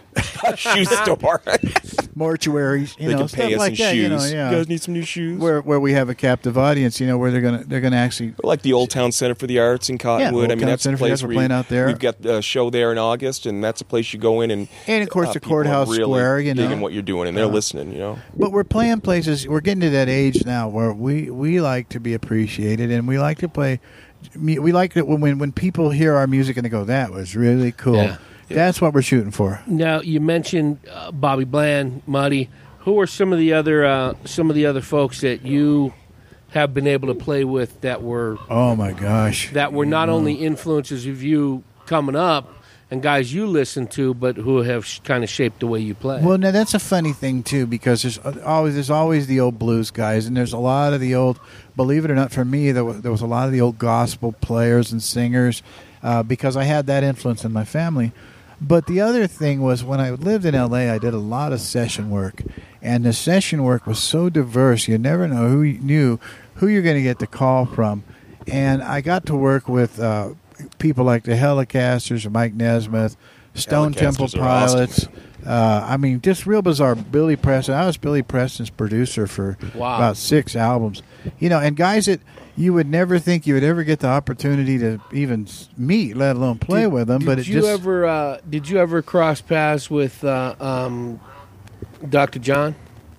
shoe store. mortuaries, They can stuff pay us like in that. shoes. Yeah. You guys need some new shoes? where we have a captive audience, where they're gonna actually. Like the Old Town Center for the Arts in Cottonwood. Old Town That's Center a for the place Arts, we're where playing out there. We've got a show there in August, and that's a place you go in and of course the people are Courthouse really Square, digging what you're doing, and they're listening. But we're playing places. We're getting to that age now where we like to be appreciated, and we like to play. We like it when people hear our music and they go, "That was really cool." Yeah. That's what we're shooting for. Now you mentioned Bobby Bland, Muddy. Who are some of the other folks that you have been able to play with that were Oh my gosh! that were not only influences of you coming up and guys you listen to, but who have kind of shaped the way you play? Well, now that's a funny thing too, because there's always the old blues guys, and there's a lot of the old. Believe it or not, for me, there was a lot of the old gospel players and singers, because I had that influence in my family. But the other thing was when I lived in L.A., I did a lot of session work, and the session work was so diverse. You never know who you're going to get the call from, and I got to work with people like the Helicasters, Mike Nesmith, Stone Temple Helicasters are Pilots. Just real bizarre. Billy Preston. I was Billy Preston's producer for about 6 albums. And guys that you would never think you would ever get the opportunity to even meet, let alone play with them. But did you ever cross paths with Dr. John?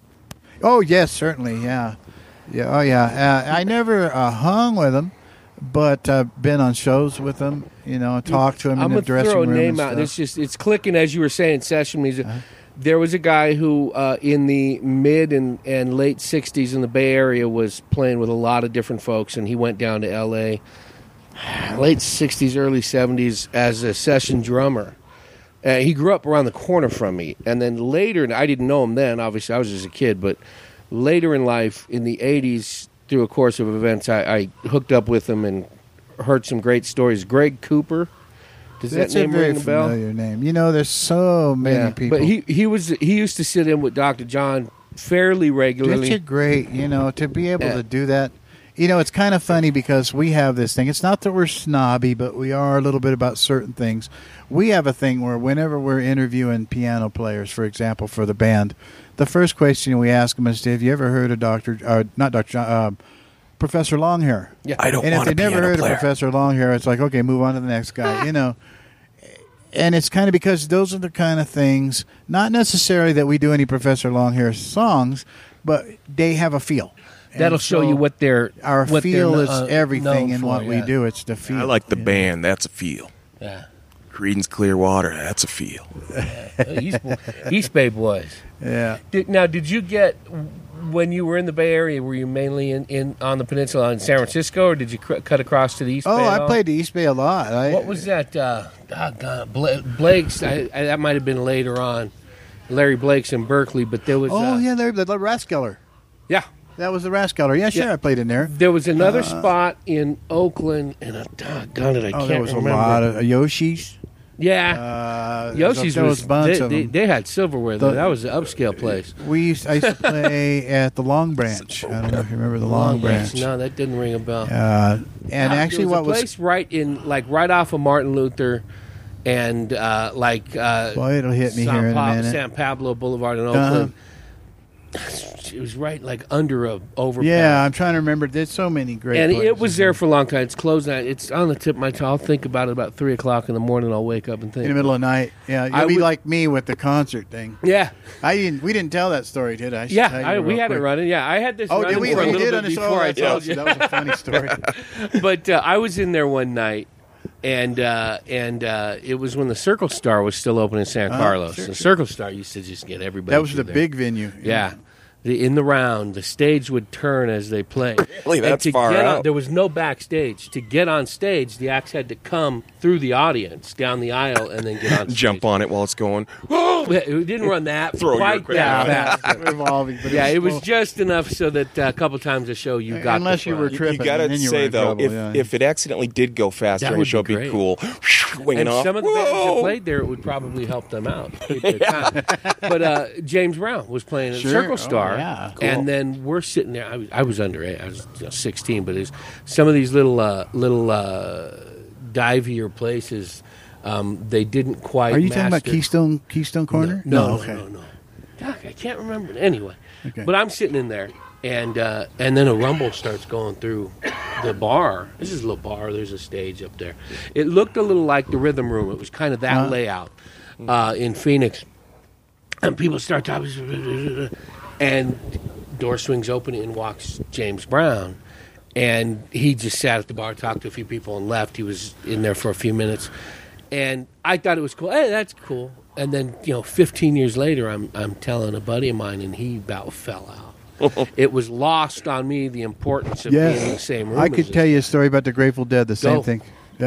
Oh yes, certainly, yeah. Oh yeah. I never hung with him, but been on shows with him. Talked to him in the dressing room. I'm gonna throw a name and out. stuff. It's clicking as you were saying session music. There was a guy who, in the mid and late '60s in the Bay Area, was playing with a lot of different folks, and he went down to L.A. late '60s, early '70s as a session drummer. He grew up around the corner from me, and then later, and I didn't know him then. Obviously, I was just a kid, but later in life, in the '80s, through a course of events, I hooked up with him and heard some great stories. Greg Cooper. Does That's that name a very ring a bell? familiar name. There's so many people. But he used to sit in with Dr. John fairly regularly. That's great, to be able to do that. It's kind of funny because we have this thing. It's not that we're snobby, but we are a little bit about certain things. We have a thing where whenever we're interviewing piano players, for example, for the band, the first question we ask them is, have you ever heard of Professor Longhair? Yeah. I don't And if want a they never piano heard player. of Professor Longhair, it's like, okay, move on to the next guy, And it's kind of because those are the kind of things, not necessarily that we do any Professor Longhair songs, but they have a feel. That'll And show so you what their our what feel they're, is everything known in for, what we yeah. do. It's the feel. I like the band. That's a feel. Yeah. Creedence Clearwater. That's a feel. East Bay Boys. Yeah. Did you get, when you were in the Bay Area, were you mainly in on the peninsula in San Francisco, or did you cut across to the East Bay? Oh, at I all? played the East Bay a lot. What was that? Blake's. That might have been later on. Larry Blake's in Berkeley, but there was. yeah, the Rathskeller. Yeah. That was the Rathskeller. Yeah, sure, Yeah. I played in there. There was another spot in Oakland, and doggone it, I can't there was remember. a lot of Yoshi's. Yeah. Yoshi's there was a bunch of them. they had silverware there. That was an upscale place. I used to play at the Long Branch. I don't know if you remember the Long Branch. No, that didn't ring a bell. And actually, there was what a place right off of Martin Luther, and Boy, it'll hit me here in a minute. San Pablo Boulevard in Oakland. It was right under a overpass. Yeah, I'm trying to remember. There's so many great. And places. it was there for a long time. It's closed now. It's on the tip of my tongue. I'll think about it about 3 o'clock in the morning. I'll wake up and think. in the middle of the night. Yeah, you'll be like me with the concert thing. Yeah. We didn't tell that story, did I? We had it running. Yeah, I had this Oh, running did we? for a We little did bit on the show. before I told you. That was a funny story. But I was in there one night, and it was when the Circle Star was still open in San Carlos. Sure, The Circle Star used to just get everybody. That was through the there. big venue. Yeah. In the round, the stage would turn as they played. Really? And That's to far get out. On, there was no backstage. To get on stage, the acts had to come through the audience, down the aisle, and then get on stage. Jump on it while it's going. It didn't run that Throw your quite equipment that fast. revolving. But Yeah, it was just enough so that a couple times a show you got unless the you were front. tripping. You got and to then you were say, in though, trouble, yeah. if it accidentally did go fast That during a would show, be it'd be great. cool. Winging And off. some of the bands that Whoa! played there, it would probably help them out. But James Brown was playing at Sure. Circle Oh, Star, yeah. and then we're sitting there. I was underage. I was 16, but it's some of these little divier places They didn't quite. Are you talking about master- Keystone Corner? No. Okay. God, I can't remember. Anyway, Okay. but I'm sitting in there, and then a rumble starts going through the bar. This is a little bar. There's a stage up there. It looked a little like the Rhythm Room. It was kind of that layout in Phoenix. And people start talking, and door swings open, and walks James Brown. And he just sat at the bar, talked to a few people, and left. He was in there for a few minutes. And I thought it was cool. Hey, that's cool. And then, 15 years later, I'm telling a buddy of mine, and he about fell out. It was lost on me, the importance of being in the same room. I could tell you a story about the Grateful Dead, the same Go. thing.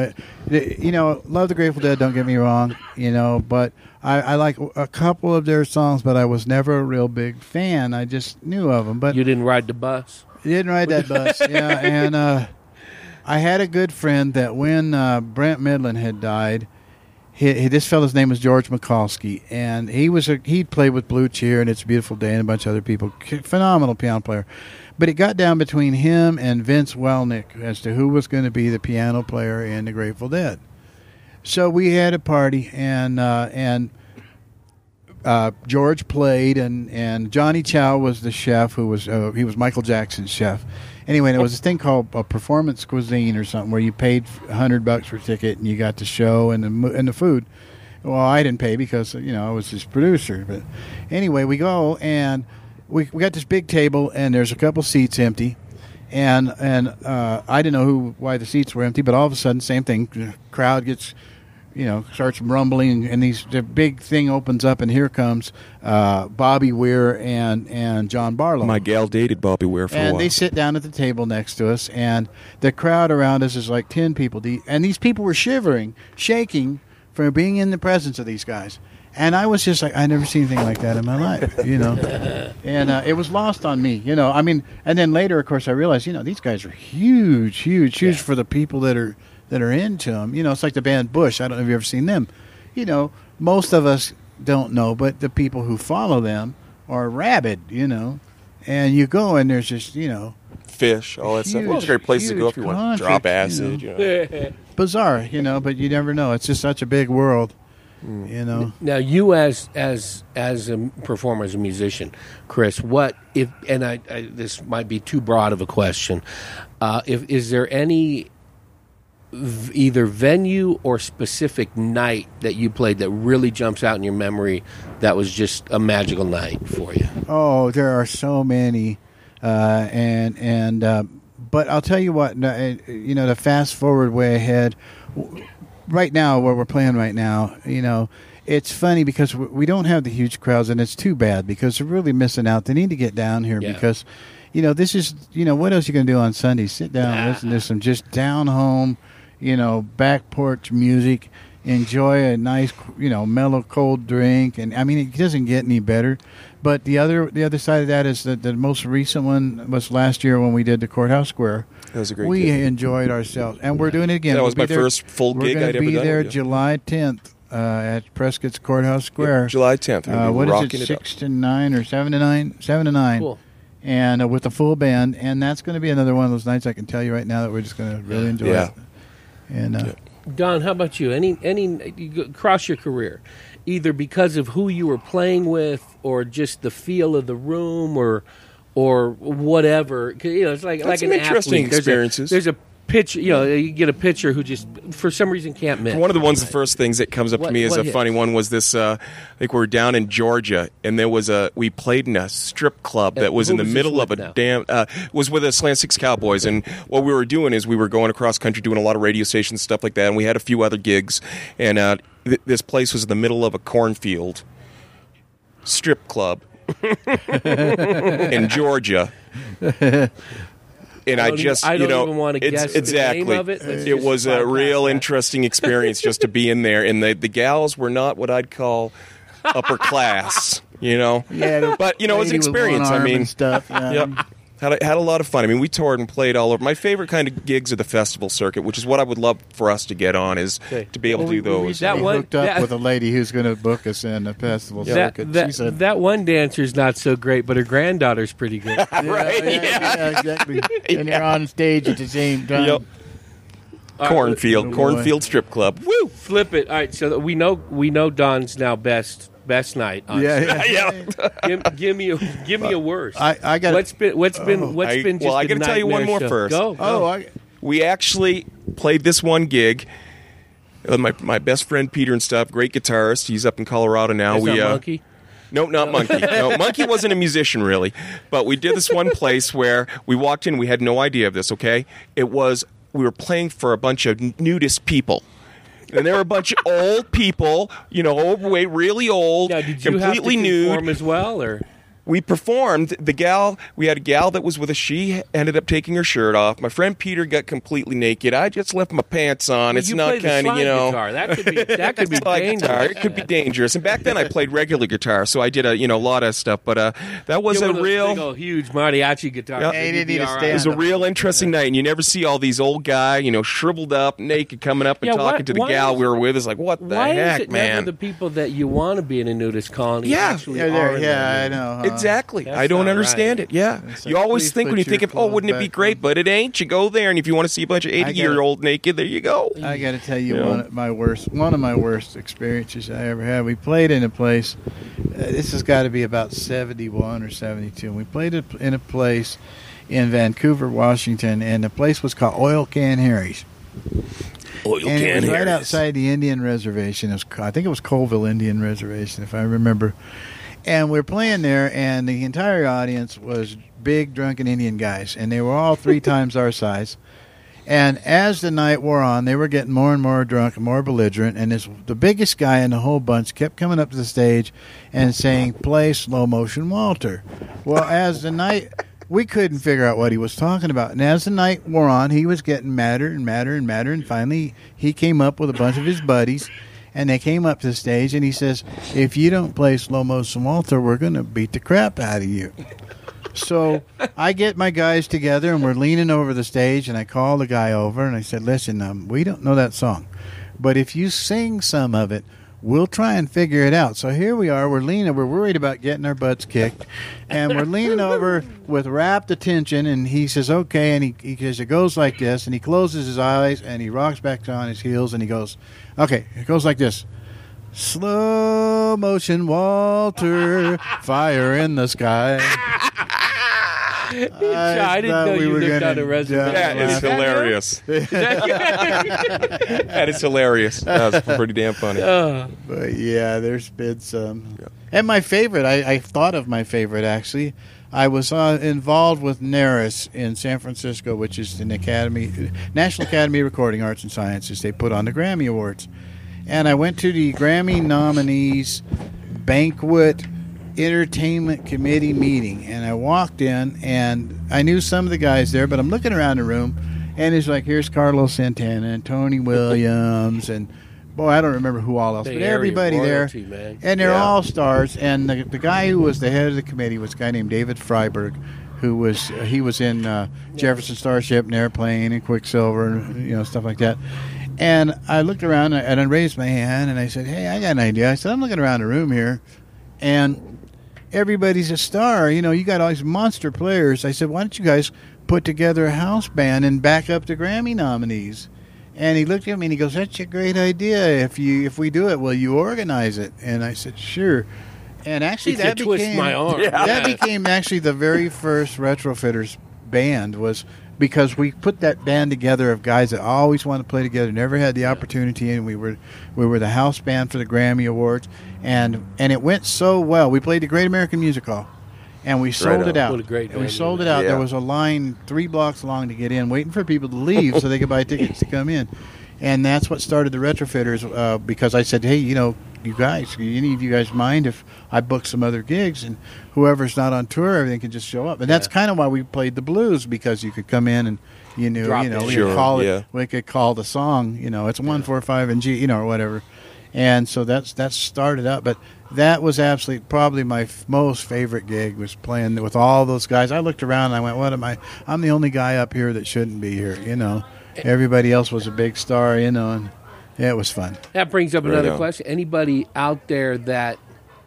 Love the Grateful Dead, don't get me wrong, but I like a couple of their songs, but I was never a real big fan. I just knew of them. But You didn't ride the bus? didn't ride that bus, yeah. And I had a good friend that when Brent Midland had died, this fellow's name was George Mikulski, and he played with Blue Cheer and It's a Beautiful Day and a bunch of other people. Phenomenal piano player. But it got down between him and Vince Welnick as to who was going to be the piano player in the Grateful Dead. So we had a party, and George played, and Johnny Chow was the chef, who was he was Michael Jackson's chef. Anyway, there was this thing called a performance cuisine or something where you paid $100 for a ticket and you got the show and the food. Well, I didn't pay because I was his producer. But anyway, we go and we got this big table and there's a couple seats empty, and I didn't know why the seats were empty, but all of a sudden, same thing. The crowd gets. Starts rumbling, and the big thing opens up, and here comes Bobby Weir and John Barlow. My gal dated Bobby Weir for a And while. they sit down at the table next to us, and the crowd around us is like 10 people deep. And these people were shivering, shaking from being in the presence of these guys. And I was just like, I never seen anything like that in my life, And it was lost on me, and then later, of course, I realized, these guys are huge for the people that are into them. It's like the band Bush. I don't know if you've ever seen them. Most of us don't know, but the people who follow them are rabid, And you go and there's just, Fish, all that stuff. Well, it's a great place to go if you want to drop acid. bizarre, but you never know. It's just such a big world, Now, you as a performer, as a musician, Chris, what if? And I this might be too broad of a question. Is there any either venue or specific night that you played that really jumps out in your memory that was just a magical night for you? Oh, there are so many, but I'll tell you what, to fast forward way ahead, right now where we're playing right now, it's funny because we don't have the huge crowds, and it's too bad because they're really missing out. They need to get down here because, this is, what else are you going to do on Sunday? Sit down and listen to some just down home, back porch music, enjoy a nice, mellow cold drink. And I mean, it doesn't get any better. But the other side of that is that the most recent one was last year when we did the Courthouse Square. That was a great We gig. enjoyed ourselves, and we're doing it again. That was my first full gig I'd ever We're going to be done there with you. July 10th at Prescott's Courthouse Square. Yeah, July 10th. We'll be What is rocking it, it up. 6 to 9 or 7 to 9? 7 to 9. Cool. And with a full band, and that's going to be another one of those nights I can tell you right now that we're just going to really enjoy Yeah. it. And Don, how about you? Any you go across your career, either because of who you were playing with, or just the feel of the room, or whatever? 'Cause, it's like That's an some interesting athlete. experiences. There's a pitcher. You get a pitcher who just for some reason can't miss. One of the first things that comes up to What- me as what a hits? funny one was this. I think we were down in Georgia, and we played in a strip club that was who in the was this middle of with a now? damn. Was with the Slant Six Cowboys, and what we were doing is we were going across country doing a lot of radio stations, stuff like that, and we had a few other gigs, and this place was in the middle of a cornfield. Strip club in Georgia. And I don't even wanna guess the exactly. name of it. Let's It just was a bypass real that. interesting experience just to be in there. And the gals were not what I'd call upper class, yeah, But it's an lady with experience. one I arm mean, and stuff. Yeah. yep. Had a lot of fun. I mean, we toured and played all over. My favorite kind of gigs are the festival circuit, which is what I would love for us to get on, is to be able to do those. That We one- hooked up that- with a lady who's going to book us in the festival circuit. She said, that one dancer's not so great, but her granddaughter's pretty good. yeah, exactly. And you're on stage at the same time. Yep. Cornfield Strip Club. Woo! Flip it. All right, so we know Don's now best night. On give me a worst. I got what's been just well, I got to tell you one more show? first. Go. We actually played this one gig. My best friend Peter and stuff, great guitarist. He's up in Colorado now. Is that Monkey? No, not Monkey. No, Monkey wasn't a musician, really. But we did this one place where we walked in. We had no idea of this, okay? We were playing for a bunch of nudist people. And there were a bunch of old people, overweight, really old, now, did you completely have to nude. Perform as well, or? We performed. We had a gal that was with us. She ended up taking her shirt off. My friend Peter got completely naked. I just left my pants on. Well, it's not kind of, guitar. That could be dangerous. Guitar. It could be dangerous. And back then I played regular guitar, so I did a lot of stuff. But that was a real big old, huge mariachi guitar. Yeah, he didn't need a stand. It was a real interesting night, and you never see all these old guys, shriveled up, naked, coming up and talking to the gal we were with. It's like, what the heck, is it man? Never the people that you want to be in a nudist colony? Yeah, I know. Exactly. I don't understand it. Yeah. You always think when you think of, wouldn't it be great? But it ain't. You go there, and if you want to see a bunch of 80-year-old naked, there you go. I got to tell you, one of my worst experiences I ever had. We played in a place. This has got to be about 71 or 72. We played in a place in Vancouver, Washington, and the place was called Oil Can Harry's. It was right outside the Indian Reservation. I think it was Colville Indian Reservation, if I remember. And we were playing there, and the entire audience was big, drunken Indian guys, and they were all 3 times our size. And as the night wore on, they were getting more and more drunk and more belligerent, and the biggest guy in the whole bunch kept coming up to the stage and saying, "Play Slow Motion Walter." Well, as the night... We couldn't figure out what he was talking about. And as the night wore on, he was getting madder and madder and madder, and finally he came up with a bunch of his buddies, and they came up to the stage, and he says, "If you don't play Slow Motion Walter, we're going to beat the crap out of you." So I get my guys together, and we're leaning over the stage, and I call the guy over, and I said, "Listen, we don't know that song, but if you sing some of it, we'll try and figure it out." So here we are. We're worried about getting our butts kicked, and we're leaning over with rapt attention, and he says, "Okay," and he says, "It goes like this," and he closes his eyes, and he rocks back on his heels, and he goes, "Okay, it goes like this. Slow motion Walter, fire in the sky." I didn't know you lived on a reservation. That is hilarious. That is hilarious. That was pretty damn funny. But yeah, there's been some. Yeah. And my favorite, I thought of my favorite actually. I was involved with NARAS in San Francisco, which is an National Academy of Recording Arts and Sciences. They put on the Grammy Awards. And I went to the Grammy nominees banquet entertainment committee meeting, and I walked in, and I knew some of the guys there, but I'm looking around the room, and it's like, here's Carlos Santana and Tony Williams, and boy, I don't remember who all else, but everybody royalty, there, man. And they're all stars. And the guy who was the head of the committee was a guy named David Freiberg, who was in Jefferson Starship and Airplane and Quicksilver, and stuff like that. And I looked around, and I raised my hand, and I said, "Hey, I got an idea." I said, "I'm looking around the room here, and everybody's a star. You got all these monster players." I said, "Why don't you guys put together a house band and back up the Grammy nominees?" And he looked at me and he goes, "That's a great idea. If we do it, will you organize it?" And I said, "Sure." And actually, that became my arm. That became actually the very first Retrofitters band, was because we put that band together of guys that always wanted to play together, never had the opportunity, and we were the house band for the Grammy Awards, and it went so well. We played the Great American Music Hall, and we sold it out. What a great we sold it out. Yeah. There was a line 3 blocks long to get in, waiting for people to leave so they could buy tickets to come in. And that's what started the Retrofitters, because I said, "Hey, you guys, any of you guys mind if I book some other gigs, and whoever's not on tour, everything can just show up." And that's kind of why we played the blues, because you could come in and we could call it. We could call the song. It's 1, 4, 5 and G, or whatever. And so that's started out. But that was absolutely probably my most favorite gig, was playing with all those guys. I looked around and I went, "What am I? I'm the only guy up here that shouldn't be here." Everybody else was a big star. And it was fun. That brings up another question. Anybody out there that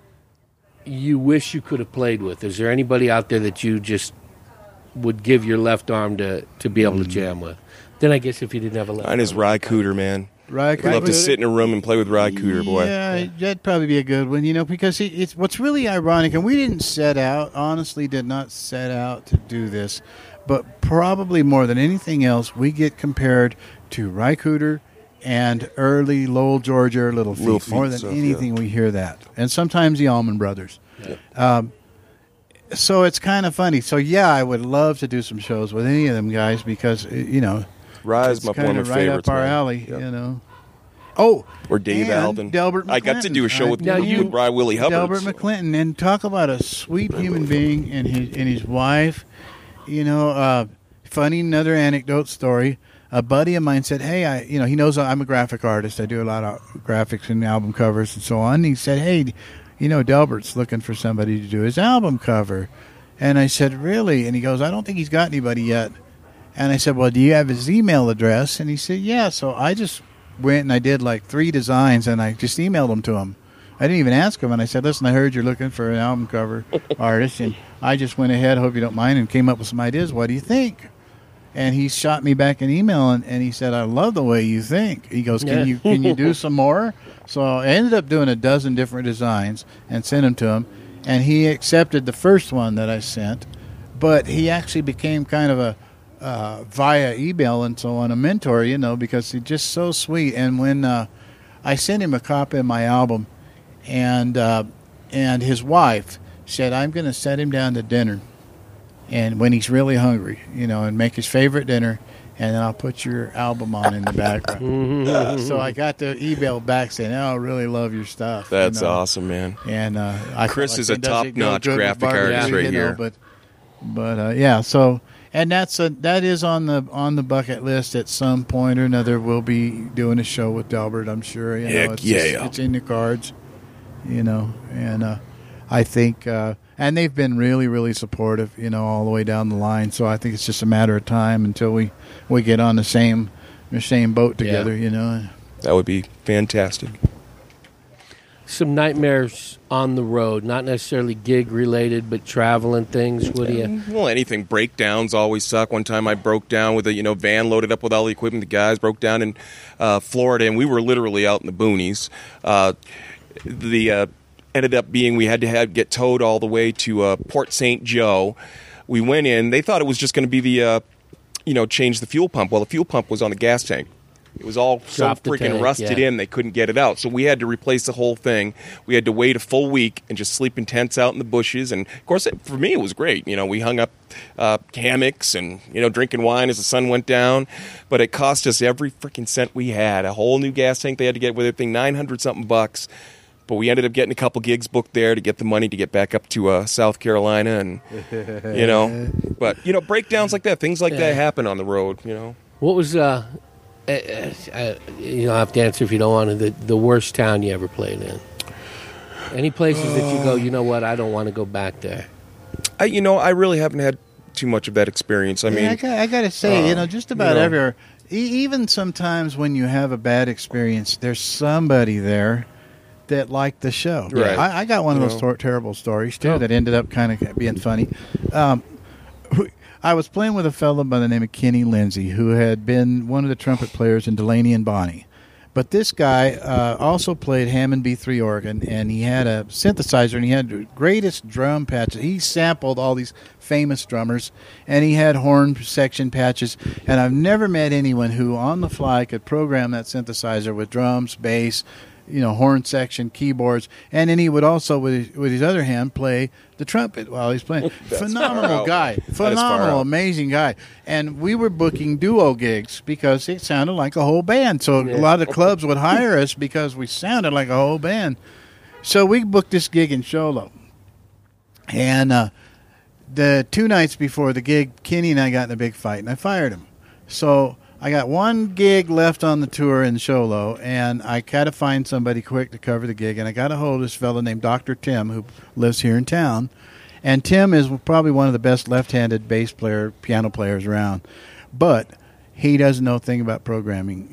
you wish you could have played with? Is there anybody out there that you just would give your left arm to be able to jam with? Then I guess if you didn't have a left Mine is arm. Ry Cooter, man. Right. I'd love to sit in a room and play with Ry Cooter, boy. Yeah, that'd probably be a good one, because it's what's really ironic, and we didn't set out, honestly did not set out to do this, but probably more than anything else, we get compared to Ry Cooter and early Lowell Georgia or Little Feat. Little Feat More than stuff, anything we hear that. And sometimes the Allman Brothers. So it's kind of funny. So, yeah, I would love to do some shows with any of them guys because, Ry's it's one kind of my of right favorites. up our man. alley, Yep. Oh, Or Dave and Alvin. Delbert McClinton. I got to do a show with, Now you- with Ry Willie Hubbard. Delbert so- McClinton, and talk about a sweet human being and his wife. Funny another anecdote story. A buddy of mine said, "Hey, he knows I'm a graphic artist. I do a lot of graphics and album covers and so on." And he said, "Hey, Delbert's looking for somebody to do his album cover." And I said, "Really?" And he goes, "I don't think he's got anybody yet." And I said, "Well, do you have his email address?" And he said, "Yeah." So I just went and I did like 3 designs and I just emailed them to him. I didn't even ask him. And I said, "Listen, I heard you're looking for an album cover artist." And I just went ahead, hope you don't mind, and came up with some ideas. What do you think? And he shot me back an email and he said, "I love the way you think." He goes, "Can you do some more?" So I ended up doing a dozen different designs and sent them to him. And he accepted the first one that I sent. But he actually became kind of a via email and so on, a mentor, because he's just so sweet. And when I sent him a copy of my album, and his wife said, "I'm going to set him down to dinner, and when he's really hungry, and make his favorite dinner, and then I'll put your album on in the background." So I got the email back saying, "Oh, I really love your stuff." That's awesome, man. And Chris is a top-notch graphic artist right here. But yeah, so. And that is on the bucket list at some point or another. We'll be doing a show with Delbert, I'm sure. It's in the cards, And I think, and they've been really, really supportive, all the way down the line. So I think it's just a matter of time until we get on the same boat together. That would be fantastic. Some nightmares on the road, not necessarily gig related, but traveling things. What do you? Well, anything. Breakdowns always suck. One time I broke down with a van loaded up with all the equipment. The guys broke down in Florida, and we were literally out in the boonies. Ended up being we had to get towed all the way to Port St. Joe. We went in. They thought it was just going to be the change the fuel pump. Well, the fuel pump was on the gas tank. It was all so Dropped the freaking tank, rusted yeah. in, they couldn't get it out. So we had to replace the whole thing. We had to wait a full week and just sleep in tents out in the bushes. And, of course, for me, it was great. We hung up hammocks and, drinking wine as the sun went down. But it cost us every freaking cent we had. A whole new gas tank they had to get with everything, $900-something bucks. But we ended up getting a couple gigs booked there to get the money to get back up to South Carolina. And, But, breakdowns like that, things like that happen on the road, What was you don't have to answer if you don't want to. The worst town you ever played in? Any places that you go, you know what, I don't want to go back there? I really haven't had too much of that experience. I mean, I got to say, just about everywhere. Even sometimes when you have a bad experience, there's somebody there that liked the show. Right. I got one of those terrible stories, too, that ended up kind of being funny. I was playing with a fellow by the name of Kenny Lindsay, who had been one of the trumpet players in Delaney and Bonnie. But this guy also played Hammond B3 organ, and he had a synthesizer, and he had the greatest drum patches. He sampled all these famous drummers, and he had horn section patches. And I've never met anyone who, on the fly, could program that synthesizer with drums, bass, horn section, keyboards, and then he would also, with his other hand, play the trumpet while he's playing. Phenomenal guy. Phenomenal, amazing guy. And we were booking duo gigs because it sounded like a whole band. So a lot of the clubs would hire us because we sounded like a whole band. So we booked this gig in Show Low. And the 2 nights before the gig, Kenny and I got in a big fight, and I fired him. So I got one gig left on the tour in Show Low, and I got to find somebody quick to cover the gig. And I got a hold of this fellow named Dr. Tim, who lives here in town. And Tim is probably one of the best left-handed piano players around. But he doesn't know a thing about programming,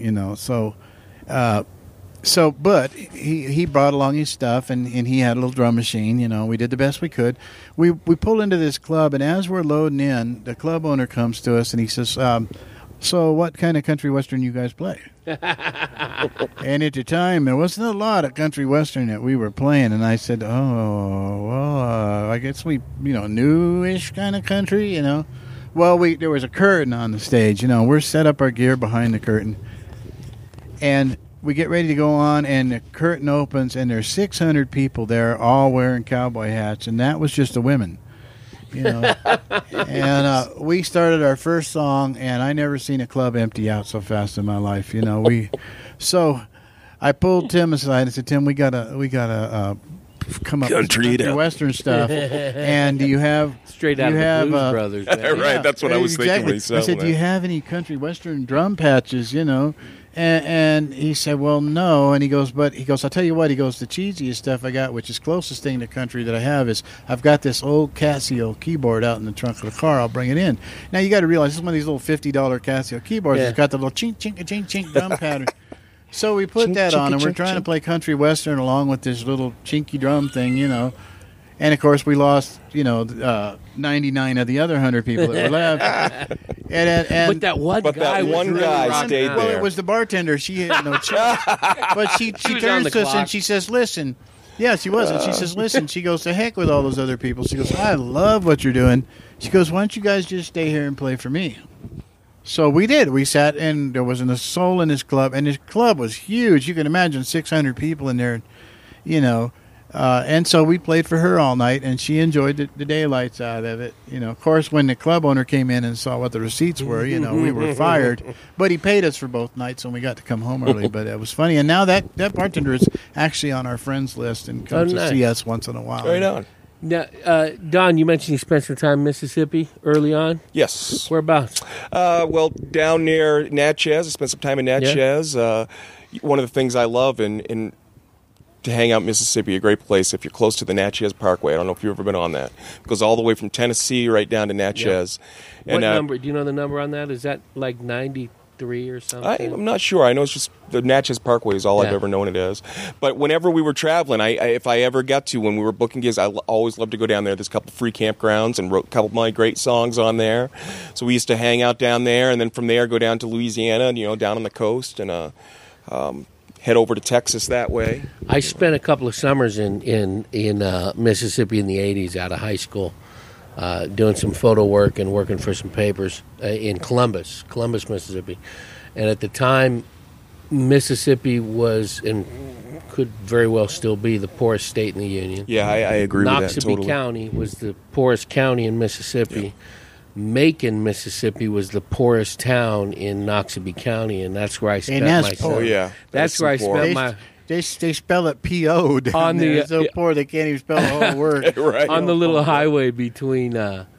But he brought along his stuff, and he had a little drum machine. We did the best we could. We pulled into this club, and as we're loading in, the club owner comes to us, and he says, so what kind of country western you guys play? And at the time, there wasn't a lot of country western that we were playing. And I said, oh, well, I guess we, newish kind of country, Well, there was a curtain on the stage, We're set up our gear behind the curtain. And we get ready to go on, and the curtain opens, and there's 600 people there, all wearing cowboy hats. And that was just the women. And we started our first song, and I never seen a club empty out so fast in my life. So I pulled Tim aside and said, "Tim, we gotta come up with country western stuff. And do you have straight out of the Blues Brothers?" Man. Right, that's what I was thinking. When he said, I said, "Do you have any country western drum patches?" And he said, well, no. And he goes, I'll tell you what, the cheesiest stuff I got, which is closest thing to country that I have, is I've got this old Casio keyboard out in the trunk of the car. I'll bring it in. Now, you got to realize this is one of these little $50 Casio keyboards. It's got the little chink, chink, chink, chink drum pattern. So we put that on, and we're trying to play country western along with this little chinky drum thing, And, of course, we lost, 99 of the other 100 people that were left. But that one guy stayed there. Well, it was the bartender. She had no choice. But she turns to us and she says, listen. Yeah, she was. And she says, listen. She goes, to heck with all those other people. She goes, I love what you're doing. She goes, why don't you guys just stay here and play for me? So we did. We sat, and there wasn't a soul in this club. And this club was huge. You can imagine 600 people in there, and so we played for her all night, and she enjoyed the daylights out of it. Of course, when the club owner came in and saw what the receipts were, we were fired. But he paid us for both nights, and we got to come home early. But it was funny. And now that bartender is actually on our friends list and comes to see us once in a while. Right on. Now, Don, you mentioned you spent some time in Mississippi early on. Yes. Whereabouts? Well, down near Natchez. I spent some time in Natchez. Yeah. One of the things I love in to hang out in Mississippi, a great place if you're close to the Natchez Parkway. I don't know if you've ever been on that. It goes all the way from Tennessee right down to Natchez. What number? Do you know the number on that? Is that like 93 or something? I'm not sure. I know it's just the Natchez Parkway is all I've ever known it as. But whenever we were traveling, if I ever got to, when we were booking gigs, I always loved to go down there. There's a couple free campgrounds and wrote a couple of my great songs on there. So we used to hang out down there, and then from there go down to Louisiana, down on the coast, and head over to Texas that way. I spent a couple of summers in Mississippi in the 80s out of high school, doing some photo work and working for some papers in Columbus, Mississippi. And at the time, Mississippi was and could very well still be the poorest state in the Union. Yeah, I agree with that totally. Noxubee County was the poorest county in Mississippi. Yeah. Macon, Mississippi was the poorest town in Noxubee County, and that's where I spent my summer. Oh, yeah. That's where I spent my... They spell it P.O. down there. They're so poor they can't even spell the whole word. Right. On the little highway between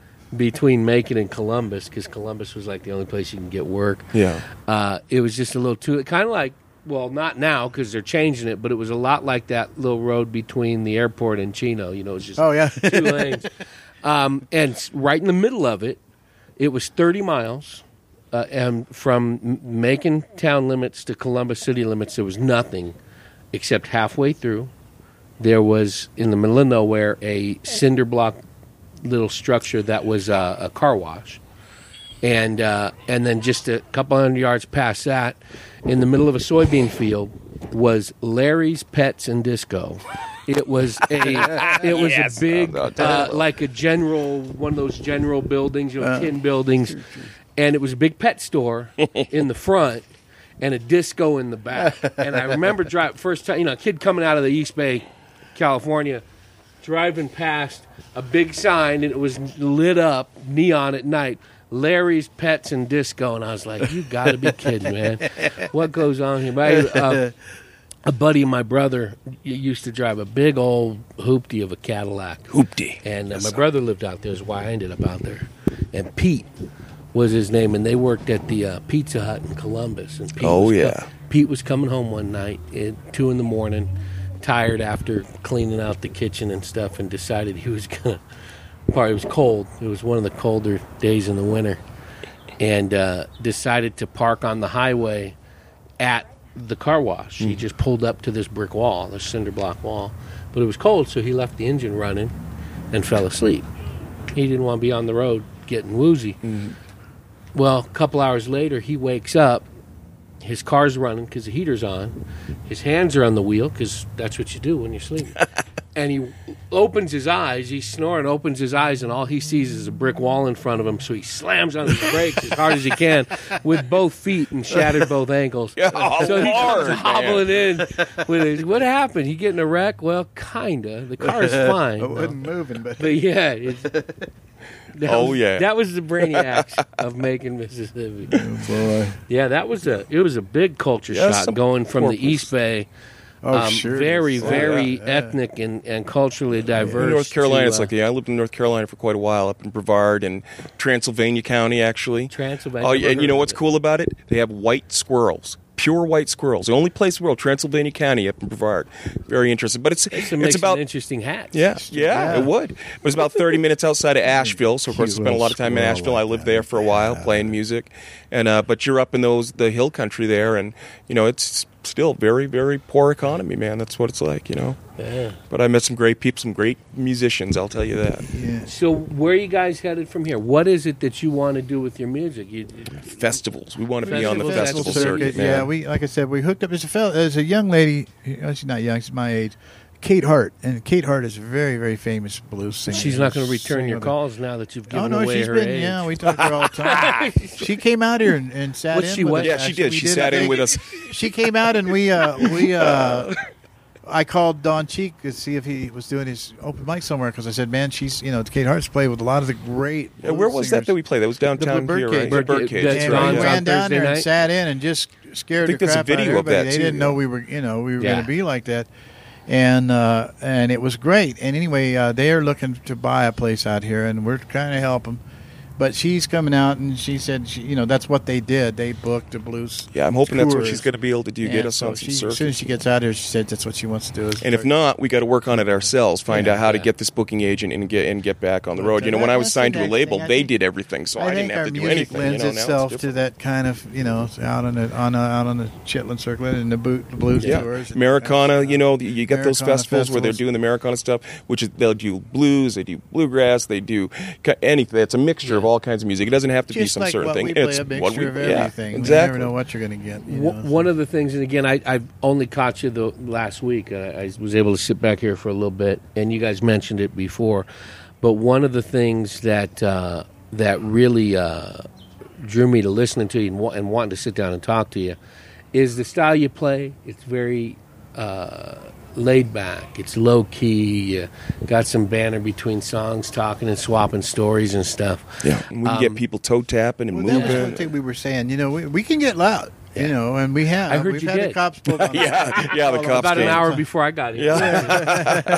Macon and Columbus, because Columbus was like the only place you can get work. Yeah. It was just a little too... Kind of like... Well, not now because they're changing it, but it was a lot like that little road between the airport and Chino. It was just 2 lanes. And right in the middle of it, it was 30 miles, and from Macon town limits to Columbus city limits, there was nothing except halfway through. There was, in the middle of nowhere, a cinder block little structure that was a car wash. And then just a couple hundred yards past that, in the middle of a soybean field, was Larry's Pets and Disco. It was a big, like a general, one of those general buildings, tin buildings, and it was a big pet store in the front and a disco in the back. And I remember first time, a kid coming out of the East Bay, California, driving past a big sign, and it was lit up, neon at night. Larry's Pets and Disco, and I was like, you got to be kidding, man. What goes on here? But a buddy of my brother used to drive a big old hoopty of a Cadillac. Hoopty. And my brother lived out there, is why I ended up out there. And Pete was his name, and they worked at the Pizza Hut in Columbus. And Pete was coming home one night at 2 a.m, tired after cleaning out the kitchen and stuff, and decided he was going to... It was cold. It was one of the colder days in the winter. And decided to park on the highway at the car wash. He just pulled up to this brick wall, this cinder block wall. But it was cold, so he left the engine running and fell asleep. He didn't want to be on the road getting woozy. Well, a couple hours later, he wakes up. His car's running because the heater's on. His hands are on the wheel because that's what you do when you're sleeping. And he opens his eyes. He's snoring, opens his eyes, and all he sees is a brick wall in front of him. So he slams on his brakes as hard as he can with both feet and shattered both ankles. So he comes hobbling in with his, what happened? He get in a wreck? Well, kind of. The car is fine. It wasn't moving, but yeah. That was the brainiacs of making Mississippi. Oh, boy. Yeah, it was a big culture shot going from the East Bay. Sure. Very ethnic and culturally diverse. In North Carolina, to, it's like I lived in North Carolina for quite a while, up in Brevard and Transylvania County, actually. Transylvania. Oh, and you know what's cool about it? They have white squirrels. Pure white squirrels. The only place in the world, Transylvania County up in Brevard. Very interesting. But it's about interesting hats. Yeah, it would. It was about 30 minutes outside of Asheville. So of course I spent a lot of time in Asheville. I lived there for a while playing music. And but you're up in the hill country there, and it's still very, very poor economy, man. That's what it's like, Yeah. But I met some great people, some great musicians, I'll tell you that. Yeah. So where are you guys headed from here? What is it that you want to do with your music? Festivals. We want to be on the Festival festival circuit, man. Yeah, like I said, we hooked up. There's a young lady. She's not young. She's my age. Kate Hart, and Kate Hart is a very, very famous blues singer. She's not going to return your calls now that you've given away her age. Yeah, we talk to her all the time. She came out here and sat What's in she with wet? us. Yeah, she did. She sat in with us. She came out and I called Don Cheek to see if he was doing his open mic somewhere because I said, man, she's Kate Hart's played with a lot of the great. Yeah, where was that we played? That was downtown here, right? Birdcage. That's And right, we yeah. ran down Thursday there night? and sat in and just scared I think the there's a crap out of video of everybody. that, They too, didn't know yeah. we were going Yeah. to be like that, and it was great. And anyway, they are looking to buy a place out here, and we're trying to help them. But she's coming out, and she said, that's what they did. They booked a blues. Yeah, I'm hoping that's what tours. she's going to be able to do. Get And us so on some as circuits. soon as she gets out here, she said that's what she wants to do. And if not, we got to work on it ourselves. Find out how to yeah. get this booking agent and get back on the road. But When I was that's signed the to a next label, thing. I they think- did everything, so I didn't think have our to do music anything. lends Now it's itself to different. that kind of, out on the Chitlin Circuit and the blues tours. and Americana, you get those Americana festivals where they're festivals. doing the Americana stuff, which is they'll do blues, they do bluegrass, they do anything. It's a mixture of all kinds of music. It doesn't have to be Just some like certain what thing. we play It's a what mixture we of yeah, everything. exactly. You never know what you're going to get. One of the things, and again, I've only caught you the last week. I was able to sit back here for a little bit, and you guys mentioned it before. But one of the things that really drew me to listening to you and wanting to sit down and talk to you is the style you play. It's very laid back. It's low key. You got some banter between songs, talking and swapping stories and stuff. Yeah, and we can get people toe tapping and Well, that was one moving. thing we were saying. We can get loud. And we have. I heard We've you had did. the cops book on Yeah, the cops About an came. hour before I got here. Yeah.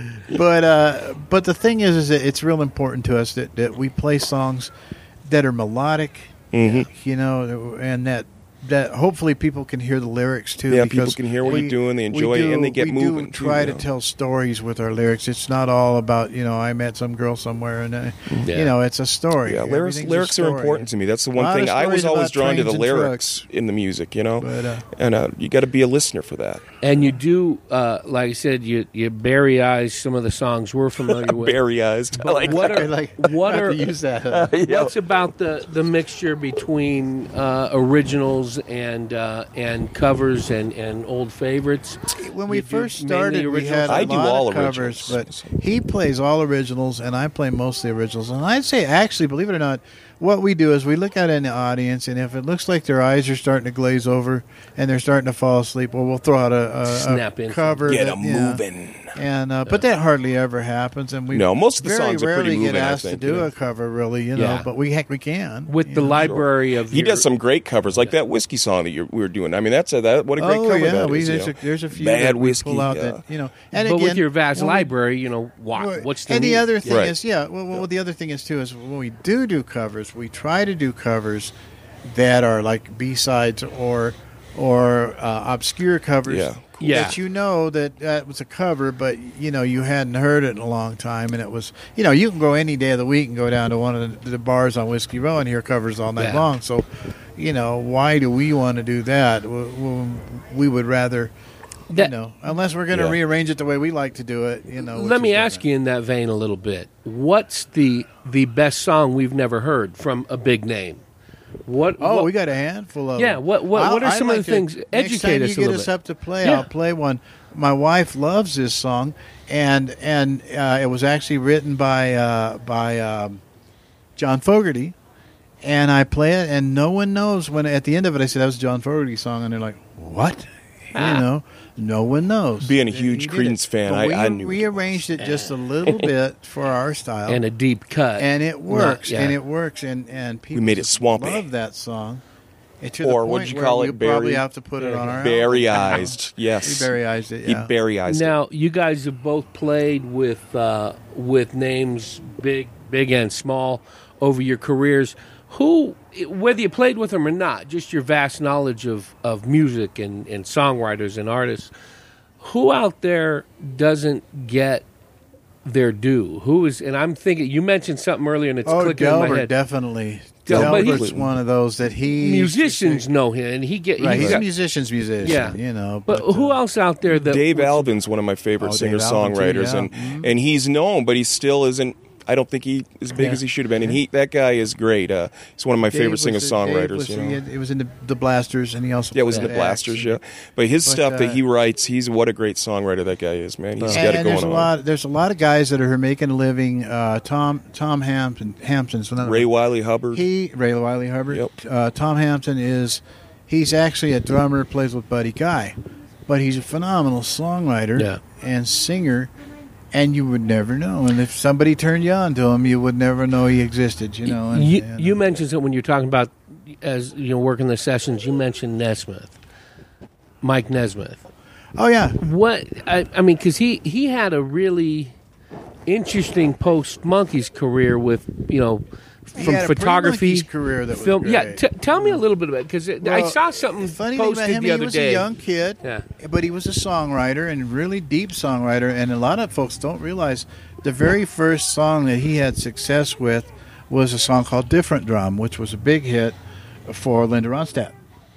But the thing is that it's real important to us that we play songs that are melodic, Mm-hmm. and that hopefully people can hear the lyrics too. Yeah, because people can hear what you're doing, they enjoy it, and they get moving, We too, try you to know. tell stories with our lyrics. It's not all about I met some girl somewhere, and it's a story. Yeah, Everything's a lyrics are story. important to me. That's the A one lot thing of I was stories always about drawn to the trains and lyrics in the music, But, and you got to be a listener for that. And you do, like I said, you Barry eyes some of the songs we're familiar with. Berry eyes. I like what I are like what not are to use that. what's about the mixture between originals and covers and old favorites? When we You do first mainly started, we had originals? a I do lot all of covers, originals. but he plays all originals, and I play mostly originals. And I'd say, actually, believe it or not, what we do is we look out in the audience, and if it looks like their eyes are starting to glaze over and they're starting to fall asleep, well, we'll throw out a Snap in. cover. Get that- them yeah. moving. And but that hardly ever happens, and we No, most of the very songs are rarely pretty moving, get I asked think, to do a cover, really. Yeah. But we can With the library of He your- does some great covers, like that whiskey song that we were doing. I mean, what a great Oh cover yeah, that is. there's a few Bad that we whiskey. pull out yeah. that And but again, with your vast when we- library, what's the and the need? other thing Right. is, well, the other thing is too is when we do covers, we try to do covers that are like B-sides or obscure covers. Yeah. Yeah. That that was a cover, but you hadn't heard it in a long time, and it was you can go any day of the week and go down to one of the bars on Whiskey Row and hear covers all night Yeah. long. So, why do we want to do that? We would rather. Unless we're going to Yeah. rearrange it the way we like to do it, Let me ask you in that vein a little bit. What's the best song we've never heard from a big name? What? Oh, what, we got a handful of Yeah, them. what are I'd some of like the to- things? Next Educate time us you a get little us bit. up to play, Yeah. I'll play one. My wife loves this song, and it was actually written by John Fogerty, and I play it, and no one knows when at the end of it I said that was a John Fogerty song, and they're like, "What?" No one knows. Being a that huge he did Creedence it. fan, But I knew. we rearranged it just a little bit for our style, And a deep cut. and it works, Yeah. and it works, and people made it just swampy. love that song. And to Or the point what'd you where call we it, probably Barry- have to put it on our Barry-ized, album. yes. We Barry-ized it. He Yeah. Barry-ized it. Now, you guys have both played with names big and small over your careers. Who, whether you played with them or not, just your vast knowledge of music and songwriters and artists, who out there doesn't get their due? Who is? And I'm thinking you mentioned something earlier, and it's clicking in my Delbert head. definitely. But Delbert's he's- one of those that he Musicians know him, and he get. Right, he's a got- musician's musician. Yeah. You know. But who else out there that Dave Alvin's one of my favorite Oh, Dave Alvin, singer-songwriters, too, yeah. and he's known, but he still isn't. I don't think he as big Yeah. as he should have been, and that guy is great. He's one of my favorite singer-songwriters. It was in the Blasters, and he also Yeah, it was in played the X. Blasters, yeah. But his stuff that he writes, what a great songwriter that guy is, man. He's got it And going on. there's a lot of guys that are making a living. Tom Hampton's one of them. Ray Wiley Hubbard. Ray Wiley Hubbard. Yep. Tom Hampton he's actually a drummer, plays with Buddy Guy, but he's a phenomenal songwriter and singer, and you would never know. And if somebody turned you on to him, you would never know he existed. You know. you mentioned that when you're talking about as working the sessions, you mentioned Nesmith, Mike Nesmith. Oh yeah. What I mean, because he had a really interesting post Monkees career with from had a photography pre-Monkees career that was film. great. Yeah, tell me a little bit about it because I Well, saw something funny thing about posted him, the he other was day. a young kid, Yeah. but he was a songwriter and really deep songwriter. And a lot of folks don't realize the very first song that he had success with was a song called "Different Drum," which was a big hit for Linda Ronstadt.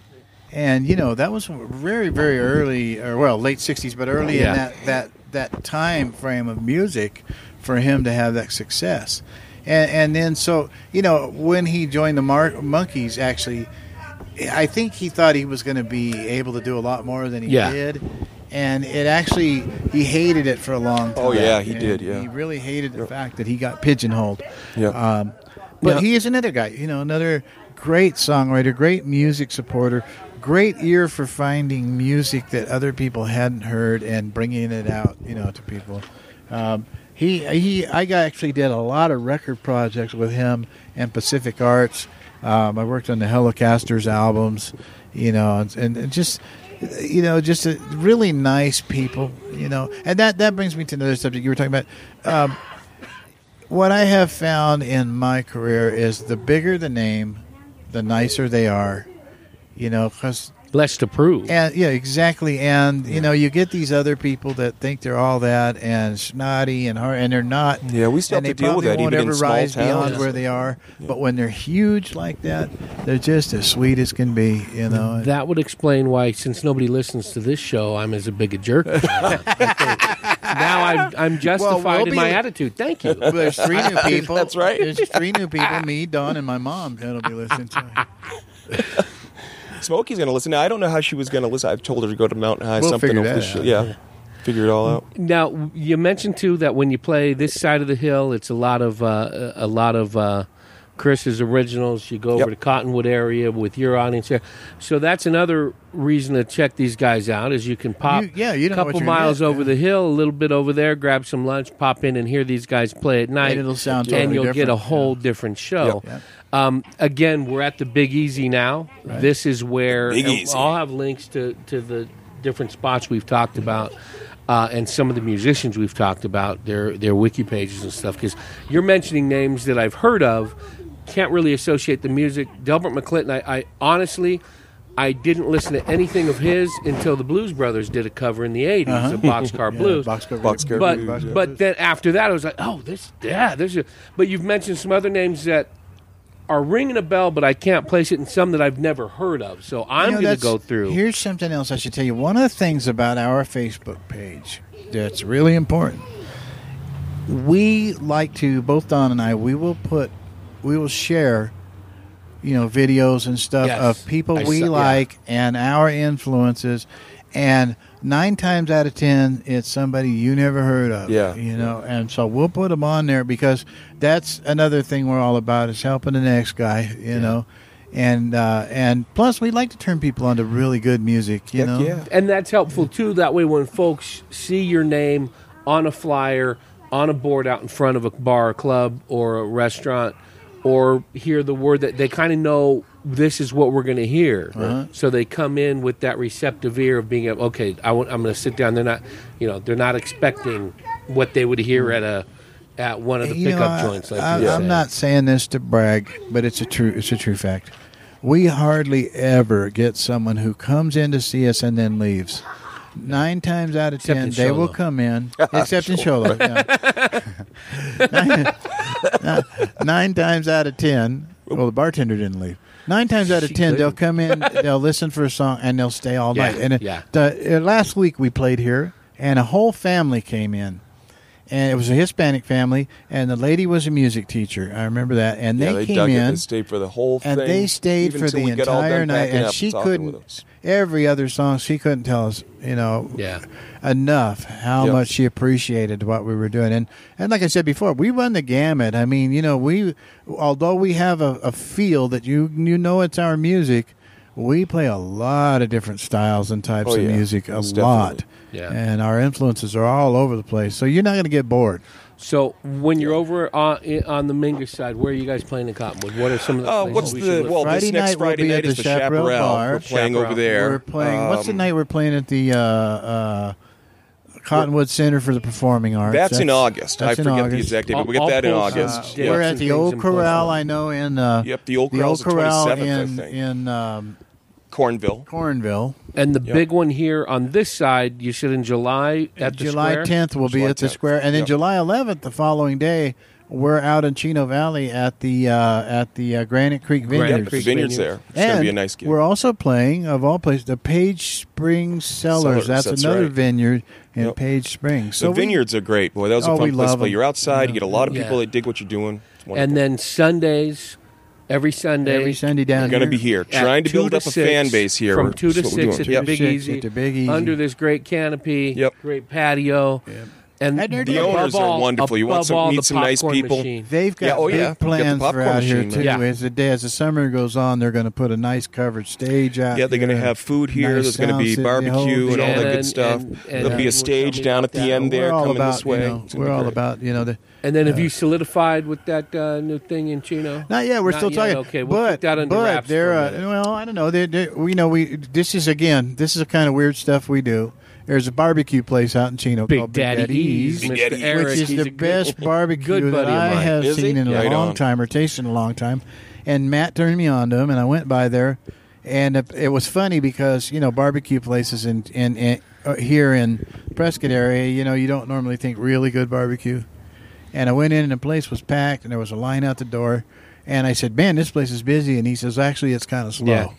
And that was very, very early, or late '60s, but early in that time frame of music for him to have that success. And then when he joined the Monkees, actually, I think he thought he was going to be able to do a lot more than he did. And it actually, he hated it for a long time. Oh, yeah, he And did, yeah. He really hated the fact that he got pigeonholed. Yeah. But he is another guy, another great songwriter, great music supporter, great ear for finding music that other people hadn't heard and bringing it out, to people. I actually did a lot of record projects with him and Pacific Arts. I worked on the Helicasters albums, and just a really nice people, And that brings me to another subject you were talking about. What I have found in my career is the bigger the name, the nicer they are, because less to prove. and yeah, exactly. And you get these other people that think they're all that and snotty and hard, and they're not. Yeah, we still and have they to deal with probably that won't even in ever small rise beyond towns. where they are. But when they're huge like that, they're just as sweet as can be. That would explain why, since nobody listens to this show, I'm as big a jerk. Now I'm justified in my attitude. Thank you. Well, there's 3 new people. That's right. There's 3 new people: me, Don, and my mom. That'll be listening to it. Smokey's going to listen. Now, I don't know how she was going to listen. I've told her to go to Mountain High. We'll something figure of that this out. shit. Yeah. Figure it all out. Now you mentioned too that when you play this side of the hill, it's a lot of Chris's originals. You go over to Cottonwood area with your audience there, so that's another reason to check these guys out. Is you can pop You don't know a couple what you're miles gonna over get, the hill, a little bit over there, grab some lunch, pop in and hear these guys play at night, And it'll sound and totally you'll get a different, whole different show. Yep. Again, we're at the Big Easy now. Right. This is where Big and Easy. I'll have links to the different spots we've talked about. And some of the musicians we've talked about, their wiki pages and stuff, because you're mentioning names that I've heard of, can't really associate the music. Delbert McClinton, I honestly, I didn't listen to anything of his until the Blues Brothers did a cover in the 80s of Boxcar Blues. Boxcar But Blues, yeah. but then after that, I was like, oh, there's a. But you've mentioned some other names that are ringing a bell, but I can't place it in some that I've never heard of. So I'm going to go through. Here's something else I should tell you. One of the things about our Facebook page that's really important, we like to, both Don and I, we will share videos and stuff Yes. of people I we saw- yeah. like and our influences, and 9 times out of 10 it's somebody you never heard of. Yeah. And so we'll put them on there because that's another thing we're all about is helping the next guy. And plus we like to turn people on to really good music. You know. Yeah. And that's helpful too. That way, when folks see your name on a flyer, on a board out in front of a bar or club or a restaurant, or hear the word, that they kind of know this is what we're going to hear. So they come in with that receptive ear of being able, okay, I'm going to sit down. They're not, they're not expecting what they would hear at one of the pickup joints. Like I'm not saying this to brag, but it's a true fact. We hardly ever get someone who comes in to see us and then leaves. 9 times out of 10, they will come in, except in Sholo. Yeah. 9 times out of 10, well, the bartender didn't leave. 9 times out of 10, they'll come in, they'll listen for a song, and they'll stay all night. And last week we played here, and a whole family came in. And it was a Hispanic family, and the lady was a music teacher. I remember that. And they came dug in. it. They stayed for the whole thing. And they stayed even for till the we get all entire done night. packing And up she talking with couldn't, us. every other song, she couldn't tell us, enough how much she appreciated what we were doing. And like I said before, we run the gamut. I mean, although we have a feel that you know it's our music, we play a lot of different styles and types of music, Most lot. definitely. Yeah. And our influences are all over the place. So you're not going to get bored. So when you're over on the Mingus side, where are you guys playing in Cottonwood? What are some of the places What's we the should look? well? Friday This next night we'll Friday be at night the is the Chaparral Bar. We're playing over there. We're playing. What's the night we're playing at the Cottonwood Center for the Performing Arts? That's in August. I that's in forget the August. exact date, but we I'll get that in post, August. yeah. We're some at the things Old in Corral, post. I know, in Yep, the Old Corral's the 27th, I think. in Cornville. Cornville. And the big one here on this side, you said in July at the July square? 10th we'll be July at the 10th. square, and then Yep. July 11th, the following day, we're out in Chino Valley at the Granite Creek Vineyards. Granite Yep, the Creek vineyards Vineyards. there. It's going to be a nice gig. We're also playing, of all places, the Page Springs Cellars. That's another right. vineyard in Yep. Page Springs. The vineyards are great. Boy, that was a we fun place love to play. them. You're outside. You get a lot of Yeah. people that dig what you're doing. It's wonderful. And then Sundays, every Sunday down We're going to be here. here, at trying to 2 build up a 6, fan base here. from 2 to That's what we're 6 at doing. the Big 6 Easy, at the Big Easy. under this great canopy, Yep. great patio. And And they're The above owners are wonderful. You want above some- all, meet the some nice popcorn people. machine. They've got Yeah, oh, big yeah. Got the plans for popcorn out here machine, too. man. Yeah. As the summer goes on, they're going to put a nice covered stage out. Yeah, they're going to here. have food here. Nice There's going to be sound system, the whole barbecue and deal. all that And- good stuff. and- There'll and be a we'll stage tell me down about at the that. end there We're all coming about, this way. It's gonna we're be all great. about And then have you solidified with that new thing in Chino? Not yet. We're Not still yet, talking. okay, we'll keep that under wraps they're for a minute. well, I don't know. This is a kind of weird stuff we do. There's a barbecue place out in Chino called Big Daddy E's, Big Mr. Daddy E's. Eric. which is He's the a good- best barbecue good that buddy of I mine. have Is he? seen in a Right long on. time, or tasted in a long time. And Matt turned me on to him, and I went by there, and it was funny because barbecue places in here in Prescott area, you don't normally think really good barbecue. And I went in, and the place was packed, and there was a line out the door. And I said, "Man, this place is busy." And he says, "Actually, it's kind of slow."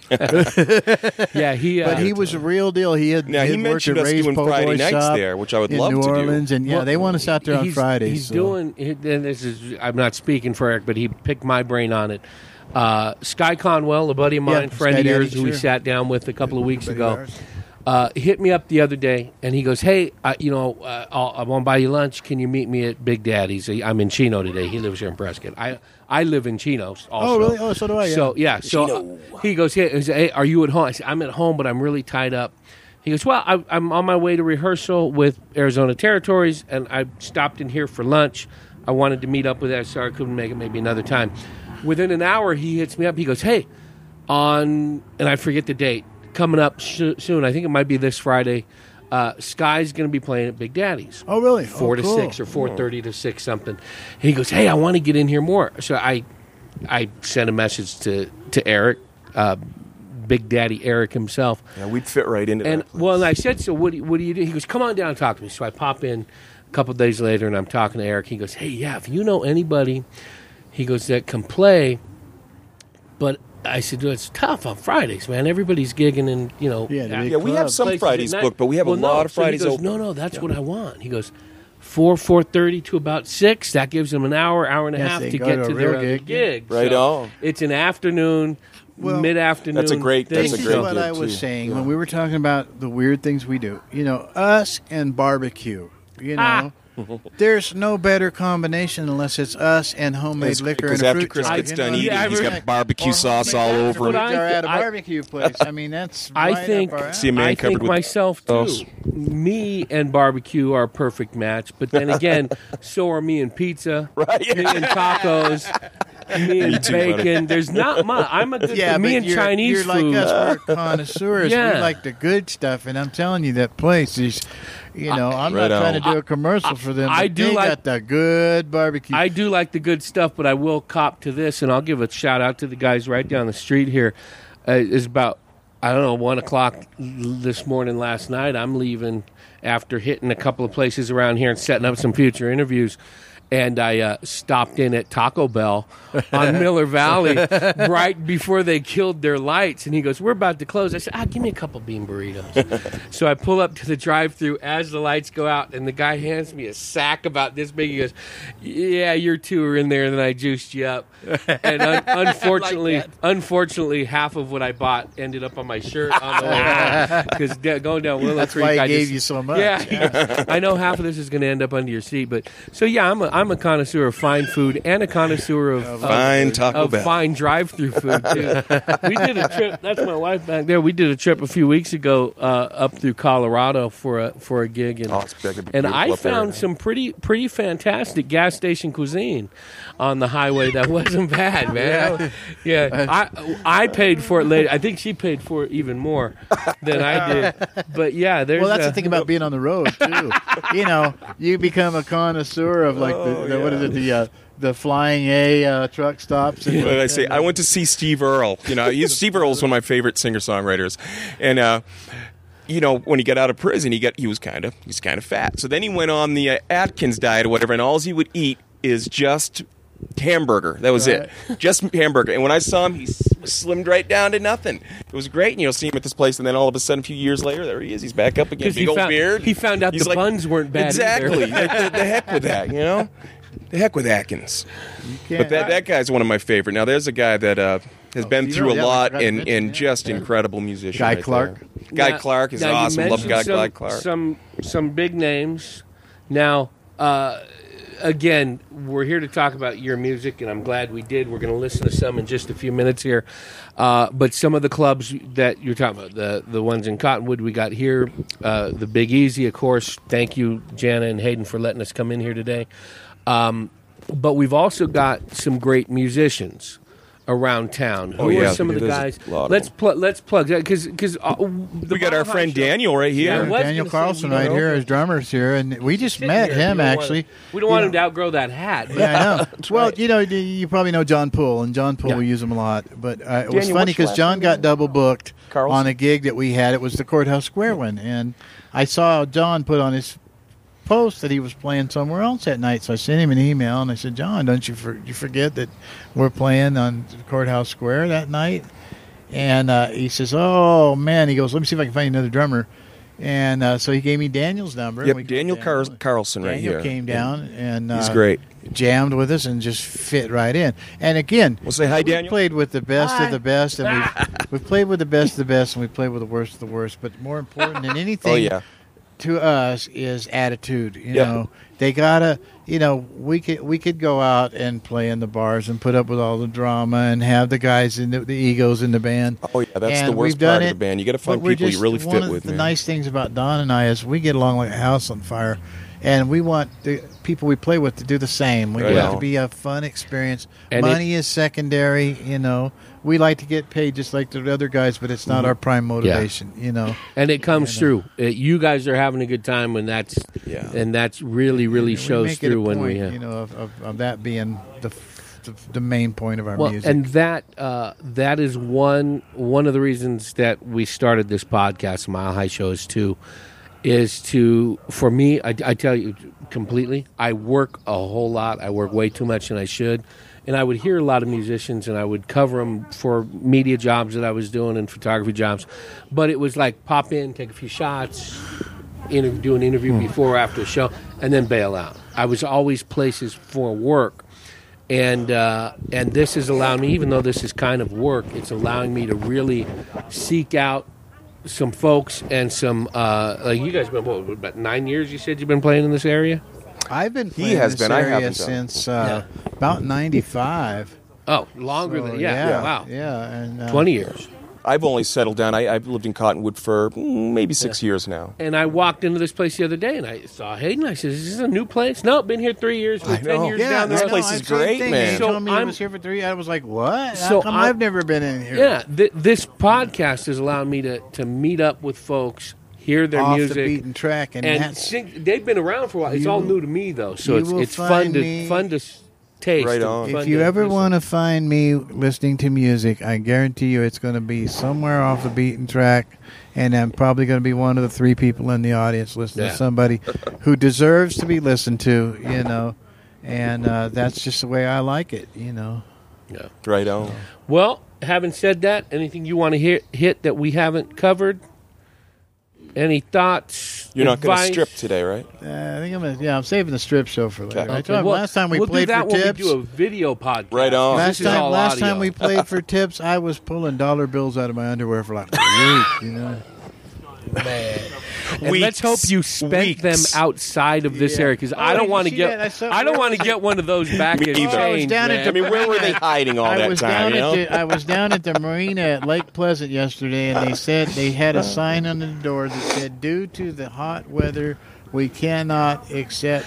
Yeah, he. But he was a real deal. He had Now, he worked mentioned at us Ray's doing Po' Friday Boy nights Shop there, which I would in love New to do. Orleans, and Well, they want us out there on he's- Fridays. He's so. doing, and this is, I'm not speaking for Eric, but he picked my brain on it. Sky Conwell, a buddy of mine, Yeah, friend Sky of yours, Daddy, who we sure. sat down with a couple of weeks Buddy ago, of ours. hit me up the other day, and he goes, "Hey, I want to buy you lunch. Can you meet me at Big Daddy's? I'm in Chino today. He lives here in Prescott. I live in Chino also. Oh, really? Oh, so do I. Yeah. So he goes, hey, are you at home? I said, I'm at home, but I'm really tied up. He goes, well, I'm on my way to rehearsal with Arizona Territories, and I stopped in here for lunch. I wanted to meet up with that. Sorry, I couldn't make it. Maybe another time. Within an hour, he hits me up. He goes, hey, and I forget the date, coming up soon. I think it might be this Friday. Sky's going to be playing at Big Daddy's. Oh, really? 4 to cool. 6 or 4:30 to 6 something. And he goes, hey, I want to get in here more. So I sent a message to Eric, Big Daddy Eric himself. Yeah, we'd fit right into And that place. well, and I said, so what do you do? He goes, come on down and talk to me. So I pop in a couple of days later, and I'm talking to Eric. He goes, hey, yeah, if you know anybody, he goes, that can play. But I said, well, it's tough on Fridays, man. Everybody's gigging and, Yeah, the big Yeah, we have club. some places Fridays at night. booked, but we have a Well, lot no. of So he Fridays goes, open. no, that's what I want. He goes, 4:30 to about 6. That gives them an hour and a Yes, half they to go get to a to their real other gig. gig. Right on. It's an afternoon, Well, mid-afternoon. That's a great- thing. that's This a is great what gig, I was too. saying when we were talking about the weird things we do. You know, us and barbecue. You know, there's no better combination unless it's us and homemade liquor Because and a after fruit Chris jar. gets You done know, eating, yeah, he's got barbecue sauce all homemade over fruit him. What jar I at a thi- barbecue place. I mean, that's I right think- up our alley. See a man I covered think with myself too. sauce. Me and barbecue are a perfect match, but then again, so are me and pizza, Right. me and tacos, me and too, bacon. buddy. There's not much. I'm a good Yeah, me but and you're, Chinese you're like food. us. We're connoisseurs. Yeah. We like the good stuff, and I'm telling you, that place is. You know, I'm Right not trying to on. do a commercial for them. I but do they like- got the good barbecue. I do like the good stuff, but I will cop to this, and I'll give a shout out to the guys right down the street here. It's about, I don't know, 1 o'clock this morning last night. I'm leaving after hitting a couple of places around here and setting up some future interviews. And I stopped in at Taco Bell on Miller Valley right before they killed their lights. And he goes, "We're about to close." I said, "Give me a couple bean burritos." So I pull up to the drive-thru as the lights go out, and the guy hands me a sack about this big. He goes, "Yeah, your two are in there, and then I juiced you up." And unfortunately, half of what I bought ended up on my shirt on the way home. Because going down Willow That's Creek, why he I gave just- you so much. Yeah, I know half of this is going to end up under your seat, but so yeah, I'm a connoisseur of fine food and a connoisseur of Fine Taco of Bell. fine drive-through food too. We did a trip. That's my wife back there. We did a trip a few weeks ago up through Colorado for a gig, and Oh, it's big, and I beautiful up there. found some pretty fantastic gas station cuisine on the highway that wasn't bad, man. Yeah, I paid for it later. I think she paid for it even more than I did. But yeah, there's Well, that's the thing about being on the road too. You know, you become a connoisseur of like what is it, the flying A truck stops. And, Well, I say I went to see Steve Earle. You know, Steve Earle's one of my favorite singer-songwriters, and you know, when he got out of prison, he's kind of fat. So then he went on the Atkins diet or whatever, and all he would eat is just hamburger. That was it, just hamburger. And when I saw him, he slimmed right down to nothing. It was great. And you'll see him at this place, and then all of a sudden, a few years later, there he is. He's back up again. because Big old beard. he found out He's the like- buns weren't bad. Exactly. either. Like, the heck with that, you know? The heck with Atkins. But that guy's one of my favorite. Now, there's a guy that has been Steve through Earle, a yeah, lot I forgot to and mention, yeah. just incredible musician. Guy right Clark. there. Guy Now- Clark is now you awesome. Love mentioned Guy Clark. Some big names. Now, again, we're here to talk about your music, and I'm glad we did. We're going to listen to some in just a few minutes here. But some of the clubs that you're talking about, the ones in Cottonwood we got here, the Big Easy, of course. Thank you, Jana and Hayden, for letting us come in here today. But we've also got some great musicians around town. Who yeah, are some of the there's guys? a lot of Let's plug that because We got our friend Daniel right here. Yeah, Daniel was gonna say, Carlson we right don't here, know. his drummer's here, and we just Sitting met here, him we don't want actually. we don't want him to outgrow that hat. But Yeah, I know. Well, you know, you probably know John Poole, and John Poole, Yeah. we use him a lot. But it was Daniel, funny what's your because last John name got again? double booked Carlson? on a gig that we had. It was the Courthouse Square one, and I saw John put on his post that he was playing somewhere else that night. So I sent him an email, and I said, "John, don't you forget that we're playing on Courthouse Square that night?" And he says, "Oh man," he goes, "Let me see if I can find another drummer." And so he gave me Daniel's number. Yep, We Daniel called Carlson right Daniel here. came down and He's great. jammed with us and just fit right in. And again, We'll say hi, we Daniel. played with the best of the best, and we've played with the best of the best, and we played with the worst of the worst. But more important than anything, Oh, yeah. to us is attitude. You Yeah. know, they gotta. You know, we could go out and play in the bars and put up with all the drama and have the guys in the egos in the band. Oh, yeah, that's And the worst we've done part of it, the band. You got to find but we're people you just- really one fit of with, the man. nice things about Don and I is we get along like a house on fire, and we want the people we play with to do the same. We Right want it on. to be a fun experience. And Money is secondary, you know. We like to get paid just like the other guys, but it's Mm-hmm. not our prime motivation, you know. and it comes through. You guys are having a good time, and that's really We shows make it a through when point, we. you know, of that being the main point of our Well, music. and that is one of the reasons that we started this podcast, Mile High Show, is to for me. I tell you completely. I work a whole lot. I work way too much than I should. And I would hear a lot of musicians, and I would cover them for media jobs that I was doing and photography jobs. But it was like pop in, take a few shots, do an interview before or after a show. and then bail out. I was always places for work. And this has allowed me, even though this is kind of work, it's allowing me to really seek out some folks and some, like you guys have been, about 9 years you said you've been playing in this area? I've been He playing has this been. I area haven't done. since about 95. Oh, longer than, wow. Yeah, and 20 years. I've only settled down. I've lived in Cottonwood for maybe 6 years now. And I walked into this place the other day, and I saw Hayden. I said, "Is this a new place?" No, been here 3 years. We're 10 years Yeah, down the this road. place is great, man. He So told me he I'm- was here for 3. I was like, what? So How come I'm- I've never been in here? Yeah, this podcast has allowed me to meet up with folks, hear their Off music, the beaten track, and and that's they've been around for a while. It's You all will- new to me though, so you will it's fun find to me- taste. Right and on. fun if you to ever listen. want to find me listening to music, I guarantee you it's going to be somewhere off the beaten track, and I'm probably going to be one of the 3 people in the audience listening Yeah. to somebody who deserves to be listened to, and that's just the way I like it, Yeah. Right on. Well, having said that, anything you want to hit that we haven't covered? Any thoughts? You're not going to advice? strip today, right? I think I'm saving the strip show for later. Okay. I told him last time we we'll played do that for when tips. we do a video podcast. Right on. Last This is all time audio. we played for tips, I was pulling dollar bills out of my underwear for like a week, And let's hope you spent them outside of this area, because I did don't you want to see get that? I don't want to get one of those back in either. I was change, down man. at I mean, where were they hiding all that time? I was down at the marina at Lake Pleasant yesterday, and they said they had a sign on the door that said, "Due to the hot weather, we cannot accept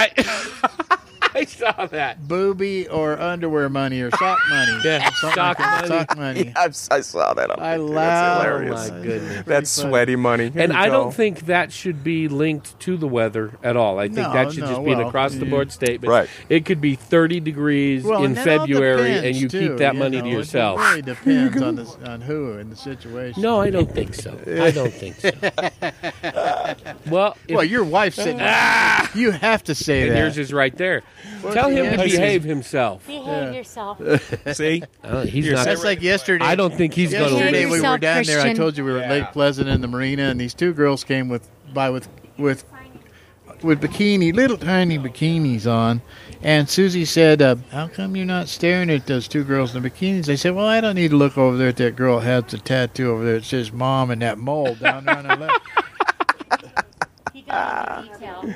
I saw that. booby or underwear money or sock money." Yeah, Something sock like that. money. Sock money. I saw that. I That's laughed. hilarious. Oh, my goodness. That's funny. sweaty money. Here And you I go. don't think that should be linked to the weather at all. I think No, that should no, just be an well, across-the-board statement. Right. It could be 30 degrees Well, in and that all February, depends, and you too, keep that money to It yourself. really depends on who and the situation. No, I don't think so. I don't think so. Well, if, Well, your wife's sitting there. You have to say and that. yours is right there. Tell him to yeah. behave himself. Behave yourself. See? He's not. That's like yesterday. I don't think he's going to Yesterday Behave we lose. were yourself, down there. I Christian. told you we were at Lake Pleasant in the marina, and these 2 girls came with bikini, little tiny bikinis on. And Susie said, "How come you're not staring at those 2 girls in the bikinis?" I said, "Well, I don't need to look over there at that girl that has the tattoo over there. It says Mom and that mole down there on her left." He got the detail.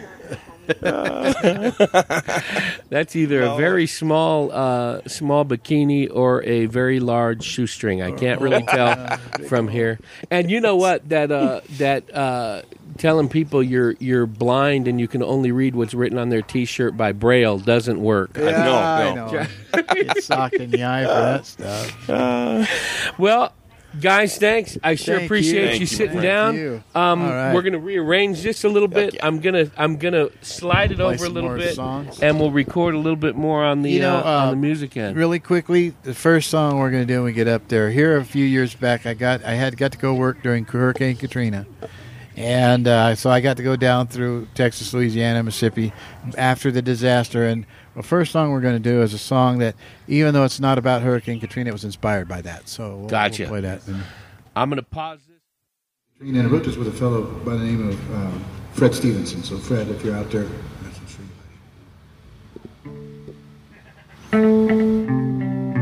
That's either a very small bikini or a very large shoestring. I can't really tell from here. And you know what? That telling people you're blind and you can only read what's written on their T-shirt by Braille doesn't work. No. I know. Get socked in the eye for that stuff. Well, guys, thanks. I sure Thank appreciate you. you Thank you, sitting Thank down. you. All right. We're gonna rearrange this a little bit. yeah. I'm gonna slide it Play over a some little more bit, songs. and we'll record a little bit more on the on the music end. Really quickly, the first song we're going to do when we get up there. Here, a few years back, I had got to go work during Hurricane Katrina, and so I got to go down through Texas, Louisiana, Mississippi after the disaster. And the first song we're going to do is a song that, even though it's not about Hurricane Katrina, it was inspired by that. So we'll Gotcha. play that. I'm gonna pause this. And I wrote this with a fellow by the name of Fred Stevenson. So, Fred, if you're out there, that's what's for you.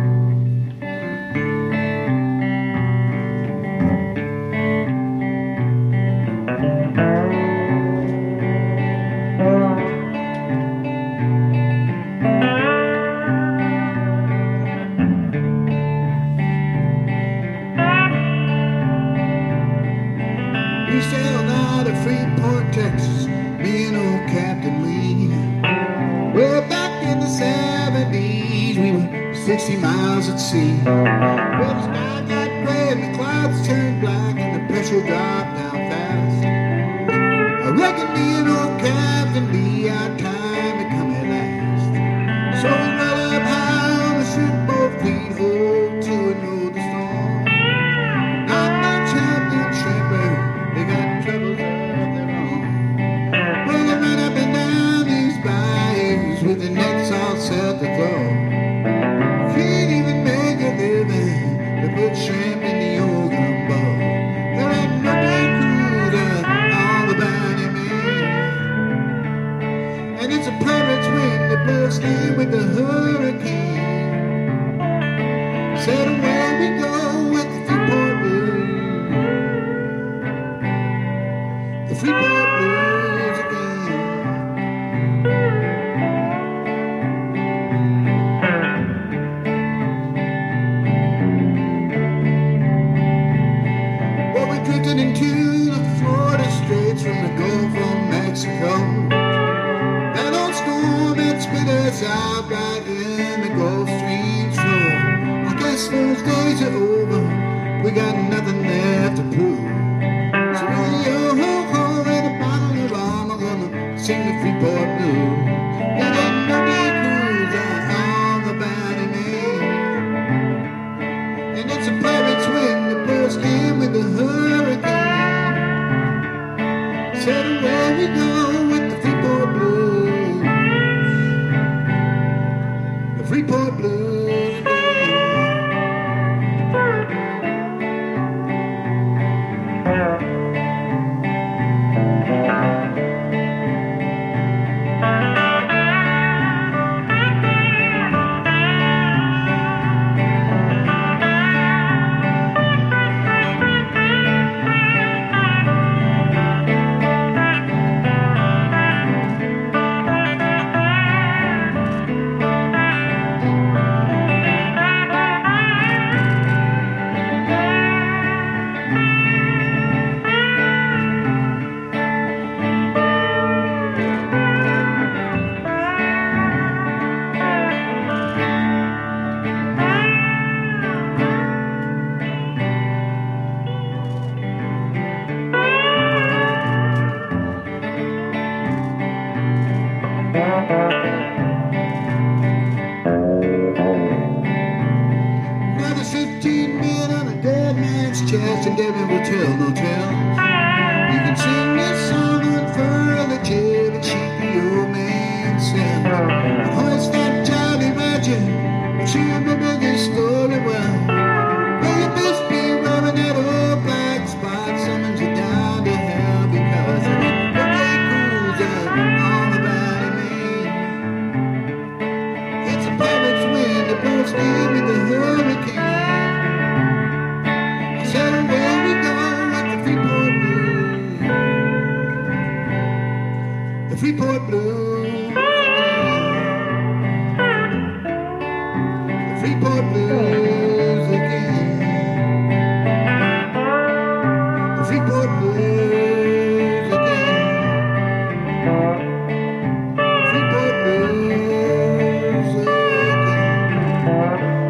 We sailed out of Freeport, Texas, me and old Captain Lee. Well, back in the 70s, we were 60 miles at sea. Well, the sky got gray and the clouds turned black and the pressure dropped down fast. I reckon me and old Captain Lee, our time had come at last. So we roll up high on the ship, both feet hold to and know the storm. Not much Captain Shepherd, they got troubles of their own. Well, they run up and down these bayous with their necks all set to flow. Can't even make a living to put shrimp in the old gumbo. They're at those days are over. We got nothing left to prove. So with a yo-ho-ho and a bottle of rum, I'm gonna sing the Freeport Blues. It ain't no big cruise on the Bounty Main. And it's a pirate's wind that blows in with the hurricane. Said away we go with the Freeport Blues. The Freeport Blues. Another 15 men on a dead man's chest, and Devin will tell no tales. You can sing this song unfurl the jib and cheat the old man says. And hoist that Jolly Roger, and she remember this story well. Well, you best be rubbing that old black spot, summons you down to hell because of it. The day cruiser on the Bounty Main. It's a pirate's wind that blows in with the hurricane. So where we go with the Freeport Blues. The Freeport Blues. The Freeport Blues again. The Freeport Blues again. The Freeport Blues again.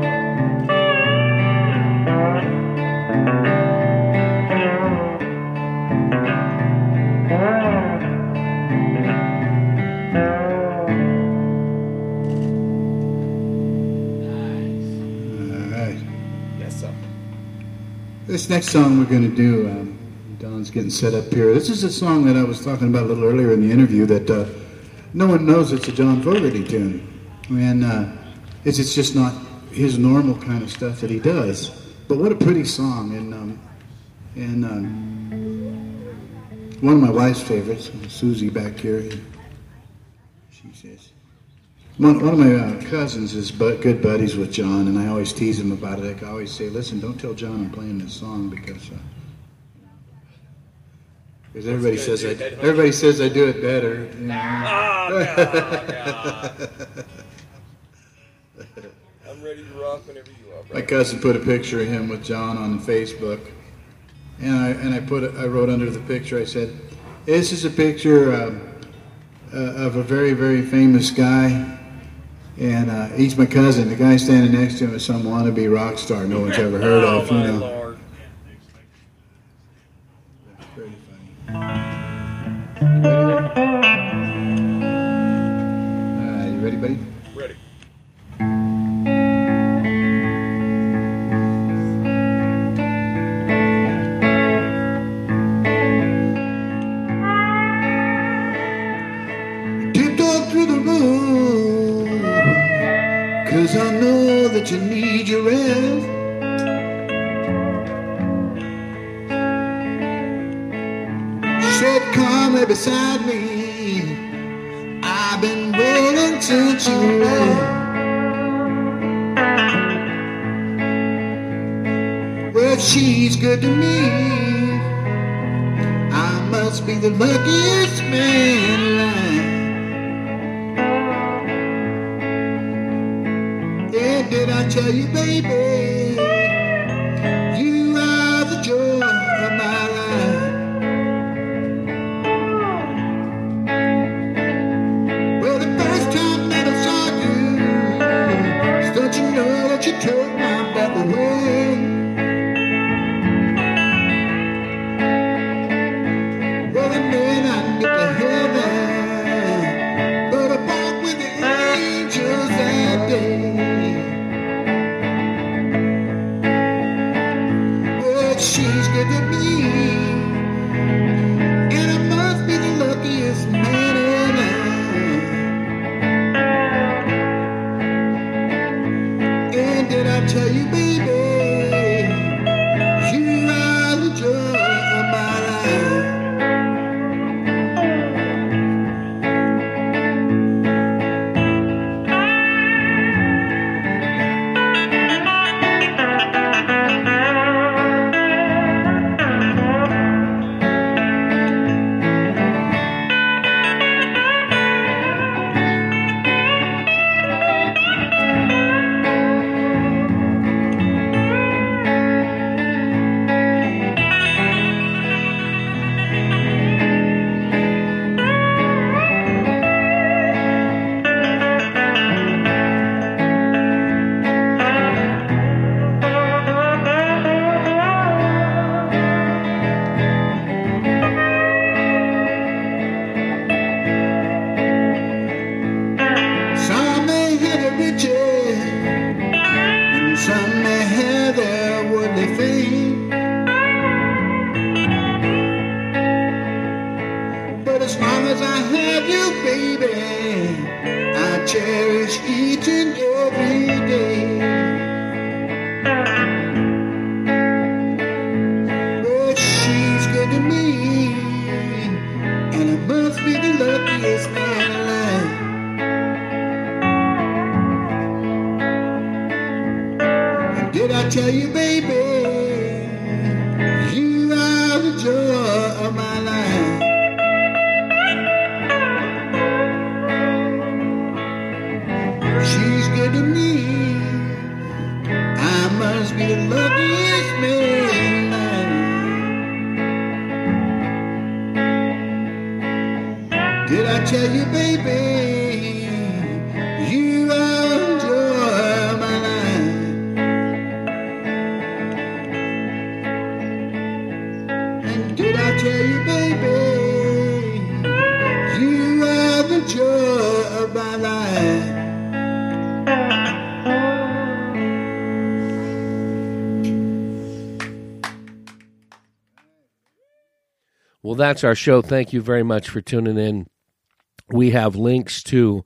All right. Yes, sir. This next song we're going to do, Don's getting set up here. This is a song that I was talking about a little earlier in the interview that no one knows it's a John Fogerty tune. And it's just not his normal kind of stuff that he does. But what a pretty song. And one of my wife's favorites, Susie back here, she says, one of my cousins is good buddies with John, and I always tease him about it. I always say, listen, don't tell John I'm playing this song because everybody says I do it better. You know? I'm ready to rock whenever you are, bro. My cousin put a picture of him with John on Facebook, and I wrote under the picture, I said, this is a picture of a very, very famous guy, and he's my cousin. The guy standing next to him is some wannabe rock star no one's ever heard of, you know. Lord. That's pretty funny. All right, you ready, buddy? Ready. Tiptoe through the room, 'cause I know that you need your rest. She said, come lay beside me. I've been waiting since you left. Well, she's good to me. I must be the luckiest man alive. Yeah, did I tell you, baby, you are the joy of my life. Well, the first time that I saw you, don't you know that you took my breath away? worldly fame. But as long as I have you, baby, I cherish each and every day. But she's good to me, and I must be the luckiest man alive. And did I tell you, baby, you are the joy of my life. She's good to me, I must be the luckiest man alive. Did I tell you, baby, you are the joy of my life? And did I tell you, baby, you are the joy of my life? Well, that's our show. Thank you very much for tuning in. We have links to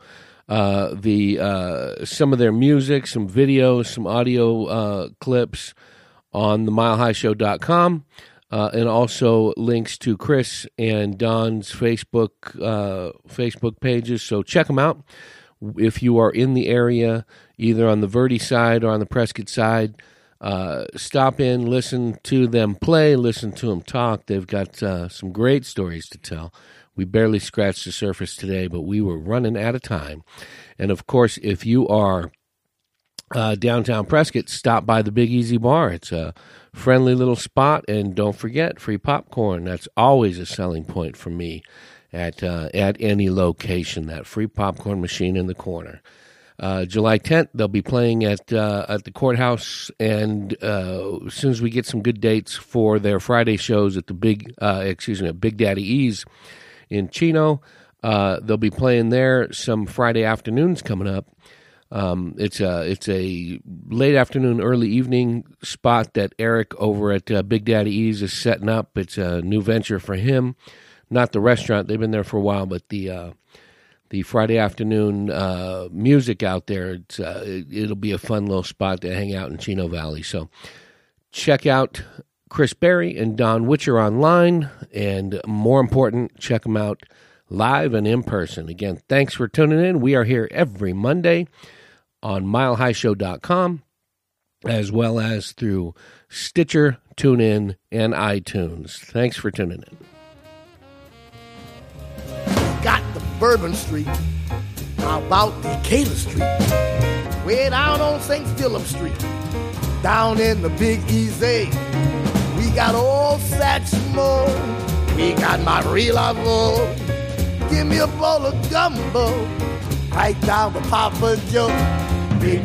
some of their music, some videos, some audio clips on themilehighshow.com, and also links to Chris and Don's Facebook pages. So check them out. If you are in the area, either on the Verdi side or on the Prescott side, stop in, listen to them play, listen to them talk. They've got some great stories to tell. We barely scratched the surface today, but we were running out of time. And, of course, if you are downtown Prescott, stop by the Big Easy Bar. It's a friendly little spot, and don't forget, free popcorn. That's always a selling point for me at any location, that free popcorn machine in the corner. July 10th, they'll be playing at the courthouse, and as soon as we get some good dates for their Friday shows at the Big Daddy E's in Chino, they'll be playing there. Some Friday afternoons coming up. It's a late afternoon, early evening spot that Eric over at Big Daddy E's is setting up. It's a new venture for him, not the restaurant. They've been there for a while, but the Friday afternoon music out there, it'll be a fun little spot to hang out in Chino Valley. So check out Chris Berry and Don Witcher online, and more important, check them out live and in person. Again, thanks for tuning in. We are here every Monday on milehighshow.com, as well as through Stitcher, TuneIn, and iTunes. Thanks for tuning in. Got the Bourbon Street. How about Decatur Street? Way down on St. Philip Street. Down in the Big Easy. We got old Satchmo. We got Marie Laveau. Give me a bowl of gumbo. Right down to Papa Joe. Big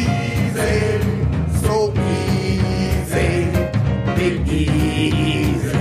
Easy. So easy. Big Easy.